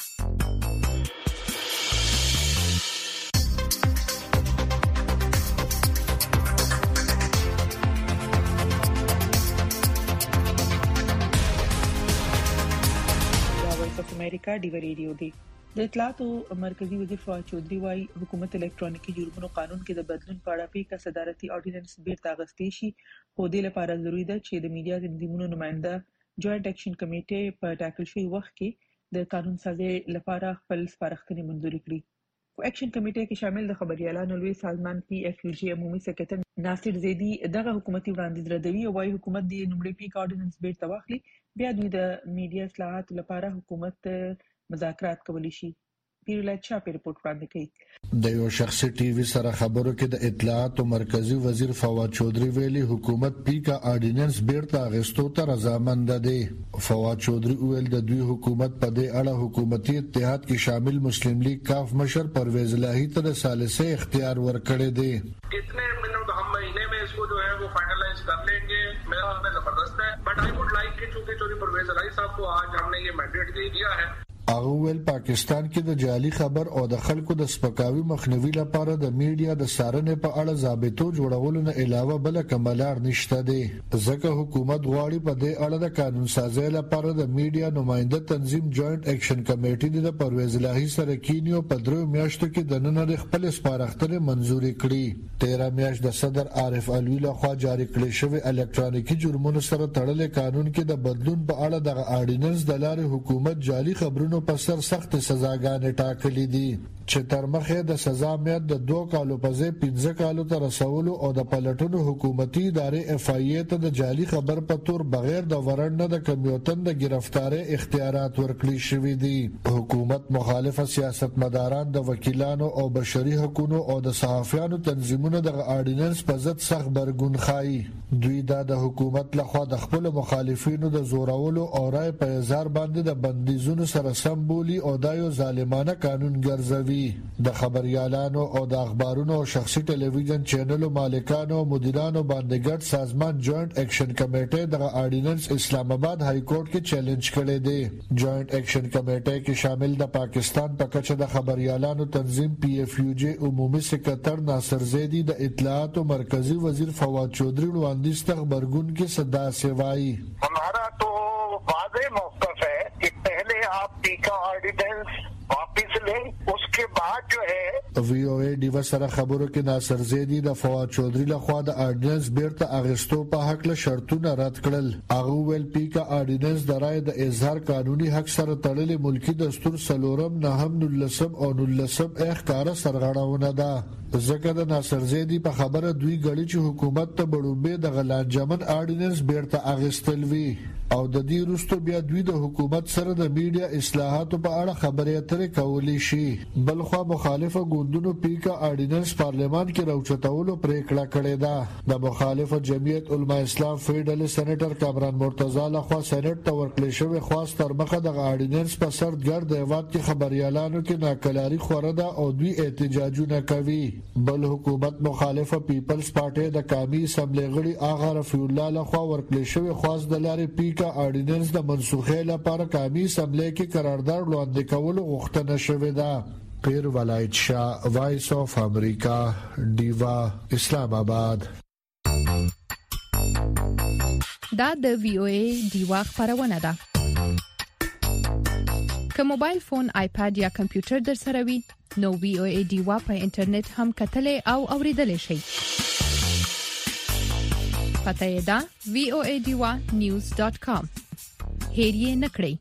امریکا ډیو ریډیو دی. د اطلاعات او مرکزی وزیر فواد چودھری وايي حکومت الکترونیکی جرمونو قانون کې د بدلون په اړه پیکه صدارتي اورډیننس بیرته اغستې شي، خو د لپاره ضروري ده چې د میډیا تنظیمونو نمائنده جوائنٹ ایکشن کمیټې په ټاکل شوی وخت کې د قانون سازي لپاره خپل سپارښتنې منظور کړي. په ایکشن کمیټې کې شامل د خبريالانو لوی سازمان پی اف یو جی عمومي سکرټر ناصر زیدی دغه حکومتي وړاندیز ردوي او وايي حکومت د نومړي پیک اورډیننس بیرته واخلي، بیا دوی د میډیا اصلاحات لپاره حکومت مذاکرات کولی شي. پیرلای چا په ریپورت باندې کوي. د یو شخصي ټي وي سره خبرو کې د اطلاعات او مرکزی وزیر فواد چودھری ویلي حکومت پیکا اورډیننس بیرته اغستو ته رضامند ده. فواد چودھری ویل د دوی حکومت په دې اړه حکومتي اتحاد کې شامل مسلم لیگ کاف مشر پرویز الہی ته د ثالثه اختیار ورکړی دی. کتنے منٹ ہم مہینے میں اس کو جو ہے وہ فائنلائز کر لیں گے، میرا خیال میں زبردست ہے. بٹ آئی ووڈ لائک کہ چونکہ چودھری پرویز الہی صاحب کو آج ہم نے یہ مینڈیٹ دے دیا ہے. هغه ویل پاکستان کې د جعلي خبر او د خلکو د سپکاوي مخنیوي لپاره د میډیا د سارنې په اړه ضابطو جوړولو نه علاوه بل کوملار نشته دی. ځکه حکومت غواړي په دې اړه د قانون سازي لپاره د میډیا نمائنده تنظیم جوائنٹ ایکشن کمیټې د پرویز الہی سره کینیو په 3 میاشتو کې د نن خپل سپارښتنې منزوري کړې. 13 میاشت د صدر عارف علوی لخوا جاری کړی شوی الکترونیکی جرمونو سره تړلې قانون کې د بدلون په اړه د اورډیننس د لارې حکومت جعلي خبرونو په سر سخت سزاګانې ټاکلې دي چې تر مخه د سزا میعاد د 2 کالو په ځای 15 کالو ته رسولو او د پلټونو حکومتي ادارې اف ای ته د جعلي خبر په تور بغیر د ورند د کمیوتن د گرفتاری اختیارات ورکړي شوې دي. حکومت مخالفه سیاستمداران د وکیلانو او بشري حقوقو او د صحافیانو تنظیمونو د اورډیننس په ضد سخت برګون خای. دوی د حکومت لخوا د خپل مخالفینو د زورولو او رای په اظهار باندې د بندیزونو سره سمبولي او د یو ظالمانه قانون ګرځوي. د خبريالانو او د اخبارونو او شخصي ټلویزیون چینلونو مالکانو او مدیرانو باندې ګډ سازمان جوائنٹ ایکشن کمیټه د اورډیننس اسلام آباد های کورټ کې چیلنج کړی دی. جوائنٹ ایکشن کمیټه کې شامل د پاکستان په کچه د خبريالانو تنظیم پی اف یو جی عمومي سکرټر ناصر زیدی د اطلاعات او مرکزی وزیر فواد چودھری وړاندیز ته خبرګون کې صدا سیوای. ہمارا تو واضح موقف ہے کہ پہلے آپ ٹیکا آرڈیننس واپس لیں، اس کے बात जो है VOA ډیو سره خبرو کې ناصر زیدی د فواد چودري له خوا د اورډیننس بیرته اغستو په حق له شرطونه رد کړل. هغه ویل پی کا اورډیننس د رائے د اظهار قانوني حق سره تړلې ملکی دستور سلورم نهم نلسم او نلسم اخکار سرغړاونه ده. ځکه د ناصر زیدی په خبره دوی غړي چې حکومت ته بړومبه د غلانجمن اورډیننس بیرته اغستل وی او د دې وروسته بیا دوی د حکومت سره د میډیا اصلاحاتو په اړه خبرې اترې کولی شي. بلخوا مخالفه ګوندونو پیکا اورډیننس پارلیمان کې راوچتولو پریکړه کړې ده. د مخالفه جمعیت علماء اسلام فیډرل سېنیټر کامران مرتضی لخوا سېنات ته ورکړل شوی خواست تر مخه د اورډیننس په سر ګرد هیواد کې خبريالانو کې ناکلاري خوره ده او دوی احتجاجونه کوي. بل حکومت مخالفه پیپلز پارټي د قومي اسمبلی غړي آغا رفیع الله لخوا ورکړل شوی خواست د لارې پیکا اورډیننس د منسوخه لپاره قومي اسمبلی کې قرارداد وړاندې کول غوښتنه شوې ده. پیر ولایت شاه وایس اف امریکا دیوا اسلام آباد. دا د VOA دیوا خبرونه ده. که موبایل فون آیپاد یا کمپیوټر در سره وي نو VOA دیوا په انټرنیټ هم کتلې او اوریدلې شئ. پته یې ده voadiwa.news.com. هیر یې نکړئ.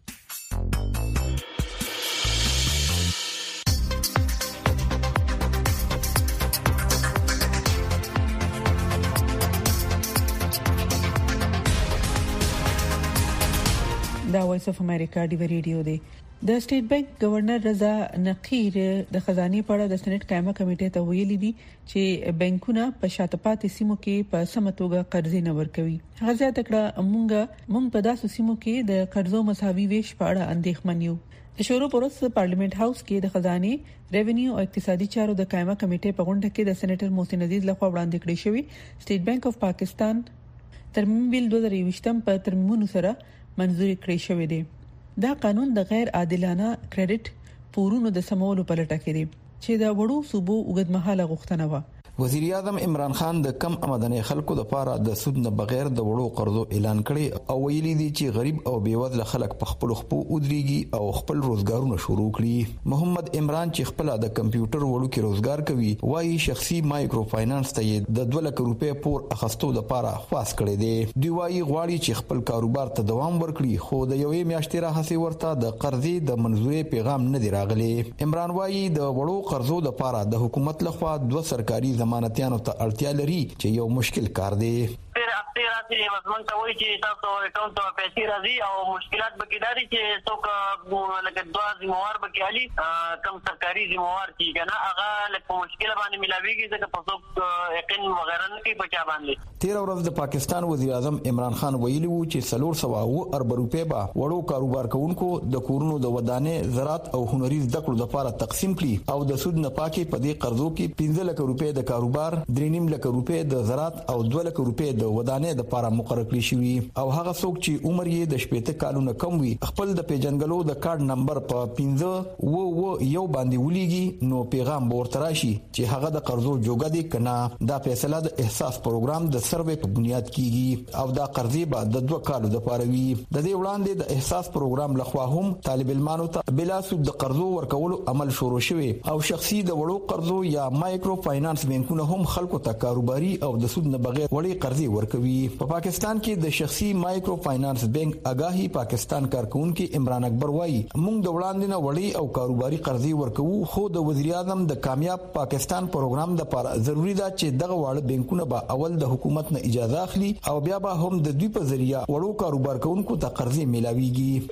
دا وایس اف امریکا دی ریډیو دی. د سټیټ بانک گورنر رضا نقیر د خزانه په اړه د سېنات قائمه کمیټې ته ویلي دي چې بانکونه په شاته پاتې سیمو کې په سمتوګه قرضې نه ورکوي. هغه ځکه تکړه مونږ په داسو سیمو کې د قرضو مساوي ویش په اړه اندېښمن یو. د شورو پروس پارلیمنت هاوس کې د خزانه ریونیو او اقتصادي چارو د قائمه کمیټې په غونډه کې د سېنیټر محسن عزیز لخوا وړاندې کړی شوی سټیټ بانک اف پاکستان ترمیم بیل 2020 په ترمیمونو سره منزوري کړی شوی دی. دا قانون د غیر عادلانه کریډټ پورونو د سمولو په لټه کې دی چې د وړو صوبو وګدمحاله غوښتنه و. وزیر اعظم عمران خان د کم آمدنی خلکو د پاره د سود نه بغیر د وړو قرضو اعلان کړي او ویلي دي چې غریب او بیوزله خلک په خپل خپو ودرېږي او خپل روزګارونه شروع کړي. محمد عمران چې خپل د کمپیوټر وړو کې روزګار کوي وايي شخصي مایکرو فاینانس ته د 2 لک روپۍ پور اخستو د پاره خواست کړي دي. دوی وايي غواړي چې خپل کاروبار ته دوام ورکړي خو د یوې میاشتې راهسي ورته د قرضې د منزوري پیغام نه دی راغلی. عمران وايي د وړو قرضو د پاره د حکومت لخوا 2 سرکاري ضمانتيانو ته اړتیا لري چې یو مشکل کار دی. هفته راځي وزمن ته وایي چې تاسو اکاونټ ته پیسې راځي او مشکلات به کېداري چې څوک لکه دوا ذمہوار به کېالي کم سرکاري ذمہوار کی کنه هغه لکه مشکل باندې ملاويږي ځکه په څوک یقین وغیرہ نه کوي بچا باندې. 13 ورځ د پاکستان وزیر اعظم عمران خان ویلي وو چې 300 ارب روپے به وړو کاروبار کوونکو د کورونو د ودانې زراعت او هنري زده کړو لپاره تقسیم کړي او د سود نه پاکي په دې قرضو کې 15 لک روپے د کاروبار 3.5 لک روپے د زراعت او 2 لک روپے د ودانې د لپاره مقرر کړی شوی او هغه څوک چې عمر یې د 18 کالونو کم وي خپل د پیژنګلو د کارت نمبر په 15 یو باندې ولېږي نو پیغام ورته راشي چې هغه د قرضو جوګه دي کنه. دا فیصله د احساس پروګرام د سروې په بنیاد کیږي او دا قرضې به د 2 کالو لپاره وي. د دې وړاندې د احساس پروګرام لخوا هم طالب علمانو ته بلا سود د قرضو ورکولو عمل شروع شوی او شخصي د وړو قرضو یا مایکرو فاینانس بانکونه هم خلکو ته کاروباري او د سود نه بغیر وړي قرضې ورکوي. په پاکستان کې د شخصي مایکرو فاینانس بانک اگاهي پاکستان کارکونکو عمران اکبر وایي موږ د وړاندې نه وړي او کاروباري قرضې ورکوو خو د وزیر اعظم د کامیاب پاکستان پروګرام لپاره ضروری ده چې دغه واړه بانکونه به اول د حکومت نه اجازه اخلي او بیا به هم د دوی په ذریعہ وړو کاروبار کوونکو ته قرضې ملاويږي.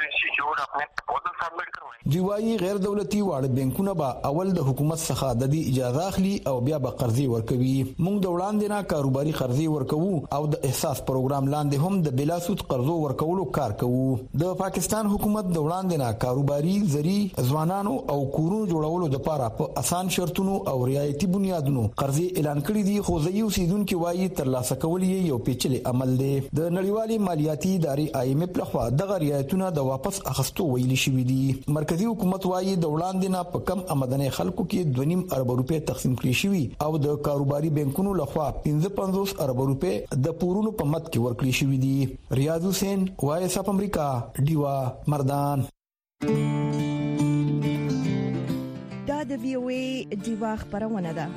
دی وايي غیر دولتي واړه بانکونه به اول د حکومت څخه د دې اجازه اخلي او بیا به قرضې ورکوي. موږ د وړاندې نه کاروباري قرضې ورکوو او د احساس پروګرام لاندې هم د بلا سود قرضو ورکولو کار کوو. د پاکستان حکومت د وړاندې نه کاروباري زری ځوانانو او کورونو جوړولو لپاره په اسان شرطونو او رعایتي بنیادونو قرضې اعلان کړې دي خو ځایي اوسیدونکو وايي ترلاسه کول یو پیچلي عمل دی. د نړیوالي مالیاتي ادارې IMF لخوا دغه رعایتونه د واپس اخستو ویلي شوې دي. مرکزی حکومت وايي د وړاندې نه په کم آمدنی خلکو کې 2.5 ارب روپے تقسیم کړي شوی او د کاروباري بانکونو لخوا 55 ارب روپے د پورونو په مد کې ورکړي شوی دي. ریاض حسین وایس اف امریکا دیوا مردان. دا د VOA دیوا خبرونه ده.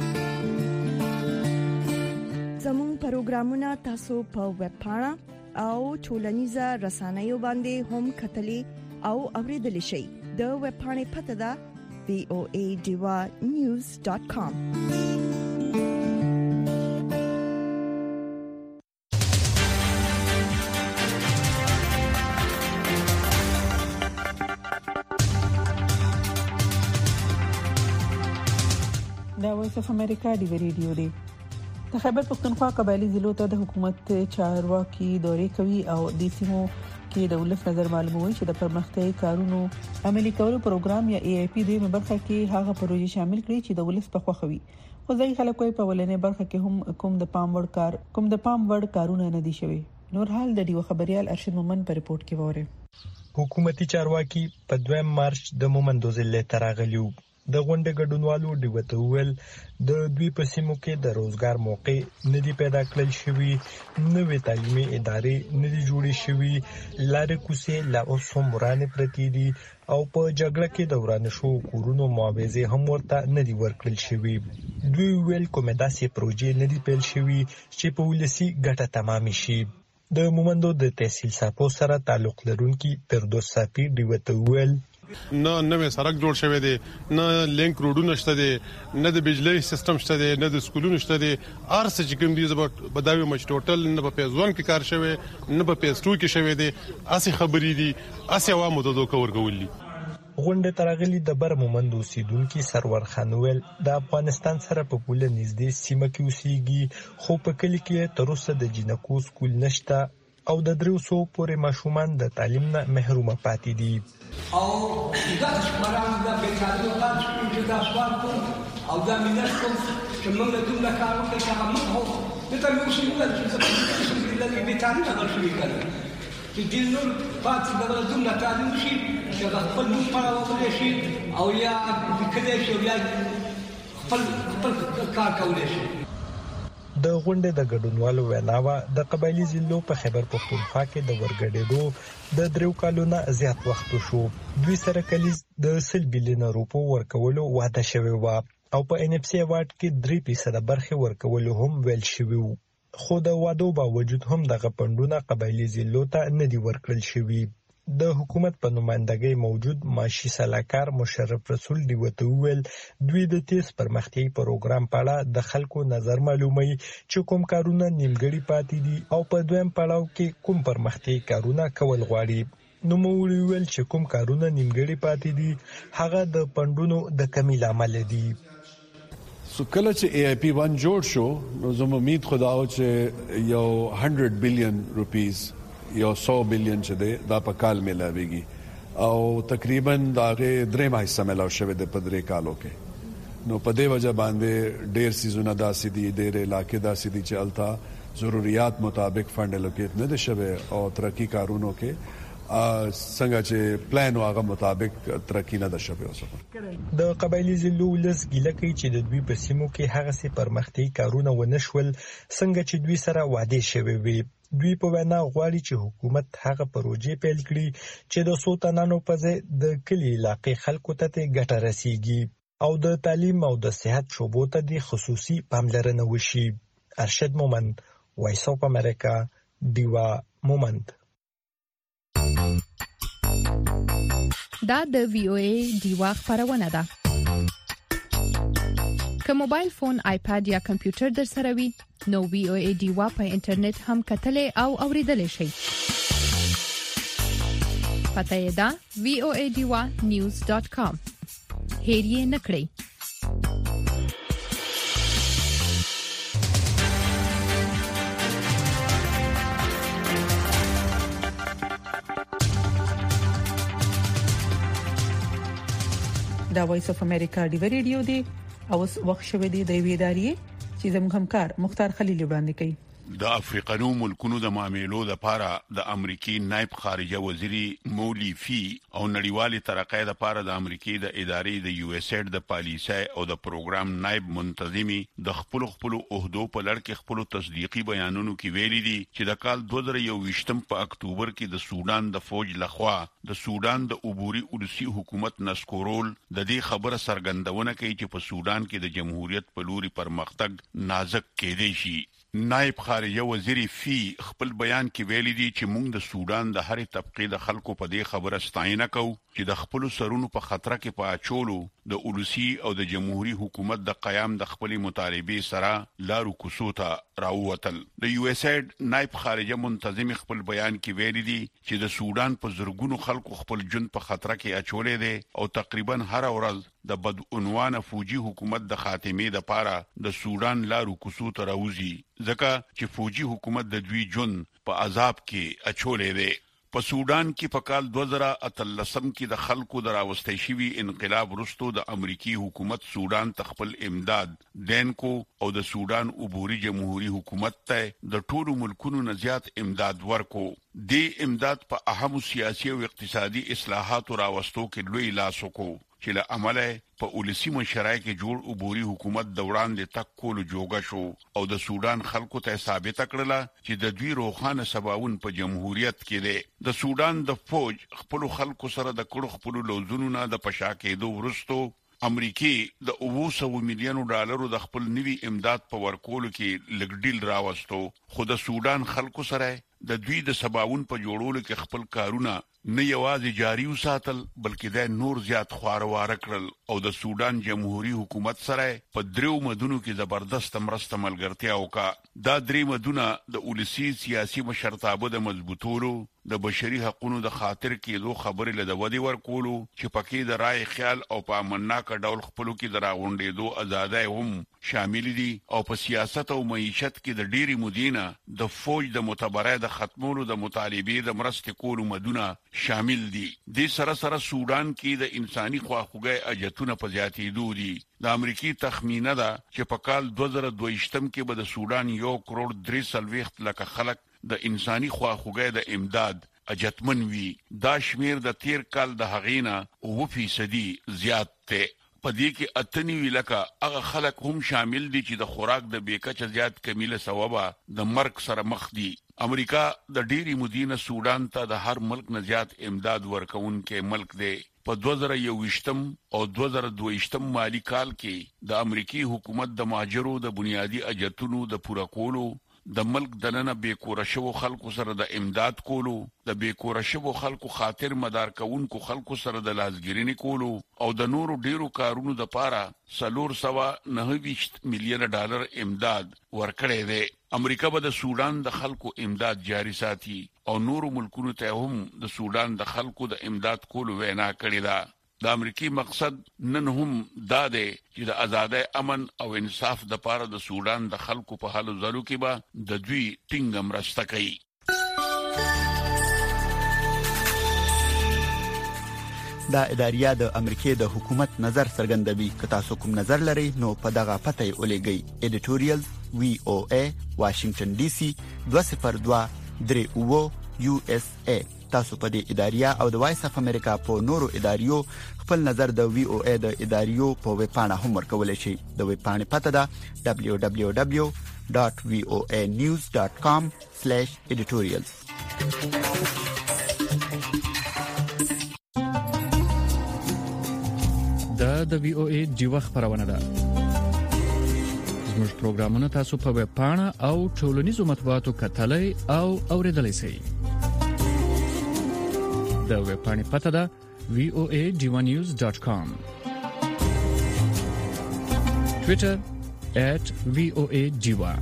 زموږ پروګرامونه تاسو په ویب پاڼه او ټولنیزه رسنیو باندې هم کتلې او اوریدلې شئ. د ویب پاڼې پته ده voadiva.news.com. دا وایس اف امریکا دی ریډیو دی. د خیبر پختونخوا قبایلی ضلعو ته د حکومت چارواکي دورې کوي او د سیمو کې د ولس نظر معلوموي چې د پرمختیايي کارونو عملي کولو پروګرام یا AIP د برخه کې هغه پروژې شامل کړي چې د ولس په خوښوي. خو ځای خلکو په ولنې برخه کې هم کوم د پام وړ کارونه نه دي شوي. نور حال د دیو خبريال ارشد مومن په ریپورت کې وره. حکومتي چارواکي په 2 مارچ د مومندو ضلع تراغلیو د غونډې ګډونوالو دیوته ویل د دوی په سیمو کې د روزګار موقع ندي پیدا کړل شوی، نوې تعلیمي ادارې ندي جوړې شوی، لارې کوڅې لا اوس هم ورانې پرتې دي او په جګړه کې د ورانه شو کورونو معاوضه هم ورته ندي ورکړل شوی. دوی ویل کومه داسې پروژې ندي پیل شوی چې په ولسی ګټه تمام شي. د مومندو د تحصیل صاحب سره تعلق لرونکي فردوس صافي دیوته ویل نه نوې سړک جوړ شوی دی، نه لینک روډونه شته دي، نه د بجلی سیستم شته دي، نه د سکولونو شته دي. ارڅ چې کوم دي زبر بداوی مچ ټوټل نه په پیز 1 کې کار شوی، نه په پیز 2 کې شوی دي. اسی خبرې دي، اسی عوامو ته دوکه ورغولي. غونډه ترغلي د بر مومند اوسیدونکو سرور خانویل د افغانستان سره په پوله نږدې سیمه کې اوسېږي، خو په کلی کې تر اوسه د جنکو سکول نشته او د 300 پورې ماشومان د تعلیم نه محروم پاتې دي. او دا شماران د بیکاري او پاتې چې دا سوال او دا مینه کوم چې موږ له دوه کارو کې هغه موږ هو د تاسو شي موږ چې د بیکاري نه شوي کړي چې د نور پاتې د دوه تعلیم شي چې دا خپل موږ په اړه شي او یا کله شي یا خپل کار کولای شي. د غونډې د ګډونوالو ویناوه د قبایلی ضلعو په خیبر پختونخوا کې د ورګډېدو د 3 کالو نه زیات وخت شو. دوی سره کلیز د 100 بلین روپو ورکولو وعده شوی و او په NFC اوارد کې 3% برخه ورکولو هم ویل شوی و. خو د وعدو باوجود هم دغه پندونه قبایلی ضلعو ته نه دی ورکړل شوی. د حکومت په نمائندګۍ موجود ماشي سلاکار مشرف رسول دی وته ویل دوی د تیز پرمختیايي پروګرام په اړه د خلکو نظر معلومي چې کوم کارونه نیمګړي پاتې دي او په دویم پړاو کې کوم پرمختیايي کارونه کول غواړي. نو موږ ویل چې کوم کارونه نیمګړي پاتې دي هغه د پندونو د کمی لامل دي. سو کله چې AIP 1 جوړ شو نو زموږ امید خداو چې یو 100 بلین روپیز یو 100 بلین چې دا په کال ملاويږي او تقریبا داغه 3 حصہ ملاو شوی د 15 کالو کې. نو په دې وجه باندې ډېر سيزونه داسې دي، ډېر علاقې داسې دي چې التا ضرورت مطابق فند الوکیټ نه دي شوی او ترقی کارونو کې څنګه چې پلان او هغه مطابق ترقی نه ده شوی. د قبایلی ضلعو ولس ګیله کوي چې د دوی په سیمو کې هغه سي پرمختیايي کارونه ونشول څنګه چې دوی سره وعده شوی وي. دوی په وینا غواړي چې حکومت هغه پروژې پیل کړي چې د سوتنانو په ځای د کلی علاقې خلکو ته ګټه رسیږي او د تعلیم او د صحت شوبو ته د خصوصي پاملرنه وشي. ارشد مومند، وایس اف امریکا، دیوا مومند. دا د VOA دیوا خبرونه ده. که موبایل فون، آیپاد یا کمپیوټر در سره وي نو VOA دیوا په انټرنیټ هم کتلې او اوریدلې شي. پته یې ده voadiva.news.com. هیر یې نکړئ. دا وایس اف امریکا دی ریډیو دی او وخت شوه دی د ویداري چې زموږ همکار مختار خلیل وړاندې کوي. د افریقانو ملکونو د معاملو لپاره د امریکای نائب خارجه وزیر مولی فی او نړیوالي ترقۍ لپاره د امریکای د ادارې د یو اس ایډ د پالیسي او د پروګرام نائب منتظمي د خپل عہدو په لړ کې خپل تصدیقي بیانونو کې ویلي دي چې د کال 2021 په اکتوبر کې د سودان د فوج لخوا د سودان د عبوري ولسی حکومت نسکورول د دې خبره څرګندونه کوي چې په سودان کې د جمهوریت په لوري پرمختګ نازک کېدی شي. نائب خارجه وزیر فی خپل بیان کې ویلي دي چې موږ د سودان د هرې طبقه د خلکو په دې خبره ستاینه کوو چې د خپل سرونو په خطر کې پاچولو د ولسی او د جمهوریت حکومت د قیام د خپل مطالبه سره لارو کوڅو ته راووتل. د یو اس ایډ نائب خارجه منتظم خپل بیان کې ویلي دي چې د سودان په زرګونو خلکو خپل ژوند په خطر کې اچولې دي او تقریبا هر ورځ د بدعنوانه فوجي حکومت د خاتمې لپاره د سودان لارو کوڅو ته راوځي ځکه چې فوجي حکومت د دوی ژوند په عذاب کې اچولې دي. په سودان کې په کال 2013 کې د خلکو د راوستي شوی انقلاب وروسته د امریکای حکومت سودان ته خپل امداد دینکو او د سودان عبوري جمهوریت حکومت ته د ټولو ملکونو نه زیات امداد ورکو. د امداد په اهم سیاسي او اقتصادي اصلاحات راوستو کې لوی لاس وکړو چې له عمله په ولسی مشرای کې جوړ عبوري حکومت دوران د تک کول جوګه شو او د سودان خلکو ته ثابت کړل چې د دوی روخانه سباون په جمهوریت کې دی. د سودان د فوج خپل خلکو سره د کړو خپل لوزونو نه د پشا کېدو ورستو امریکای د 200 میلیون ډالرو د خپل نوي امداد په ورکولو کې لګډیل راوستو خو د سودان خلکو سره د دوی د سباون په جوړولو کې خپل کارونه نه یوازې جاری وساتل بلکې د نور زیات خوارواره کړل او د سودان جمهوریت حکومت سره په دریو مدونو کې زبردست مرسته ملګرتیا وکړه. دا درې مدونه د ولسی سیاسي مشرتابه د مضبوطولو د بشري حقوقو د خاطر کېدو خبرې له ودی ورکولو چې پکې د رائے خیال او په امنناک ډول خپلو کې دراغونډېدو ازادۍ هم شامل دي او په سیاست او معیشت کې د ډېری مدینه د فوج د متبرع د ختمولو د مطالبې د مرستې کولو مدونه شامل دي. د سره سودان کې د انساني خواخوږۍ اجتونه په زیاتېدو دي. د امریکای تخمینه ده چې په کال 2022 کې به د سودان 1.3 لک خلک د انساني خواخوږۍ د امداد اجتمن وي. دا شمیر د تیر کال د هغینا 2% زیات ته. په دې کې 98 لک هغه خلک هم شامل دي چې د خوراک د بیکچ زیات کمیله سببه د مرګ سره مخ دي. امریکا د ډیری مدینه سودان ته د هر ملک نه زیات امداد ورکوونکې ملک دی. په 2021 او 2022 مالی کال کې د امریکای حکومت د ماجرو د بنیادی اجتونو د پوره کولو د ملک دننه بیکوره شوو خلکو سره د امداد کولو د بیکوره شوو خلکو خاطر مدار کوونکو خلکو سره د لازګرینې کولو او د نورو ډیرو کارونو د پاره 429 میلیون ډالر امداد ورکړی دی. امریکا به د سودان د خلکو امداد جاری ساتي او نورو ملکونو ته هم د سودان د خلکو د امداد کولو وینا کړې ده. د امریکای مقصد نن هم دا دی چې د آزادۍ امن او انصاف د پاره د سودان د خلکو په حالو زلو کې به د دوی ټینګ مرسته کوي. دا اداریه د امریکای د حکومت نظر څرګندوي. که تاسو کوم نظر لرئ نو په دغه پته یې ولېږئ. ایډیټوریال VOA واشنگټن ډي سي 202 USA. تاسو په دې اداریه او د وایس اف امریکا په نورو اداریو خپل نظر د VOA د اداریو په ویب پاڼه هم ورکولای شئ. د ویب پاڼې پته ده www.voanews.com/editorials. د VOA ډیوه خبرونه ده. زموږ پروګرامونه تاسو په ویب پاڼه او ټولنیزو مطبوعاتو کتلای او اوریدلای شئ. د ویب پاڼې پته ده voanews.com. Twitter @voadiva.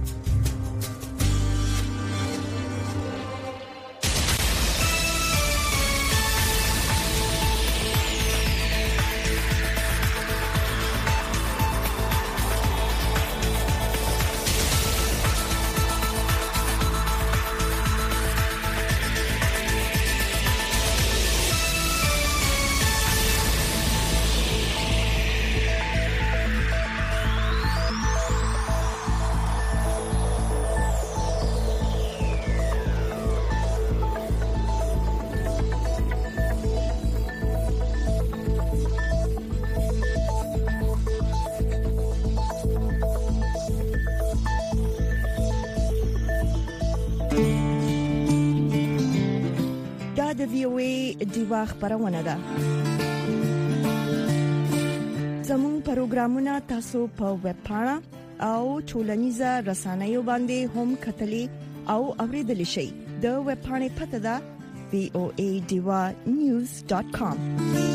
VOA دیوا خبرونه ده. زموږ پروګرامونه تاسو په ویب پاڼه او ټولنیزه رسنیو باندې هم کتلی او اوریدلی شئ. د ویب پاڼې پته ده voadiva.news.com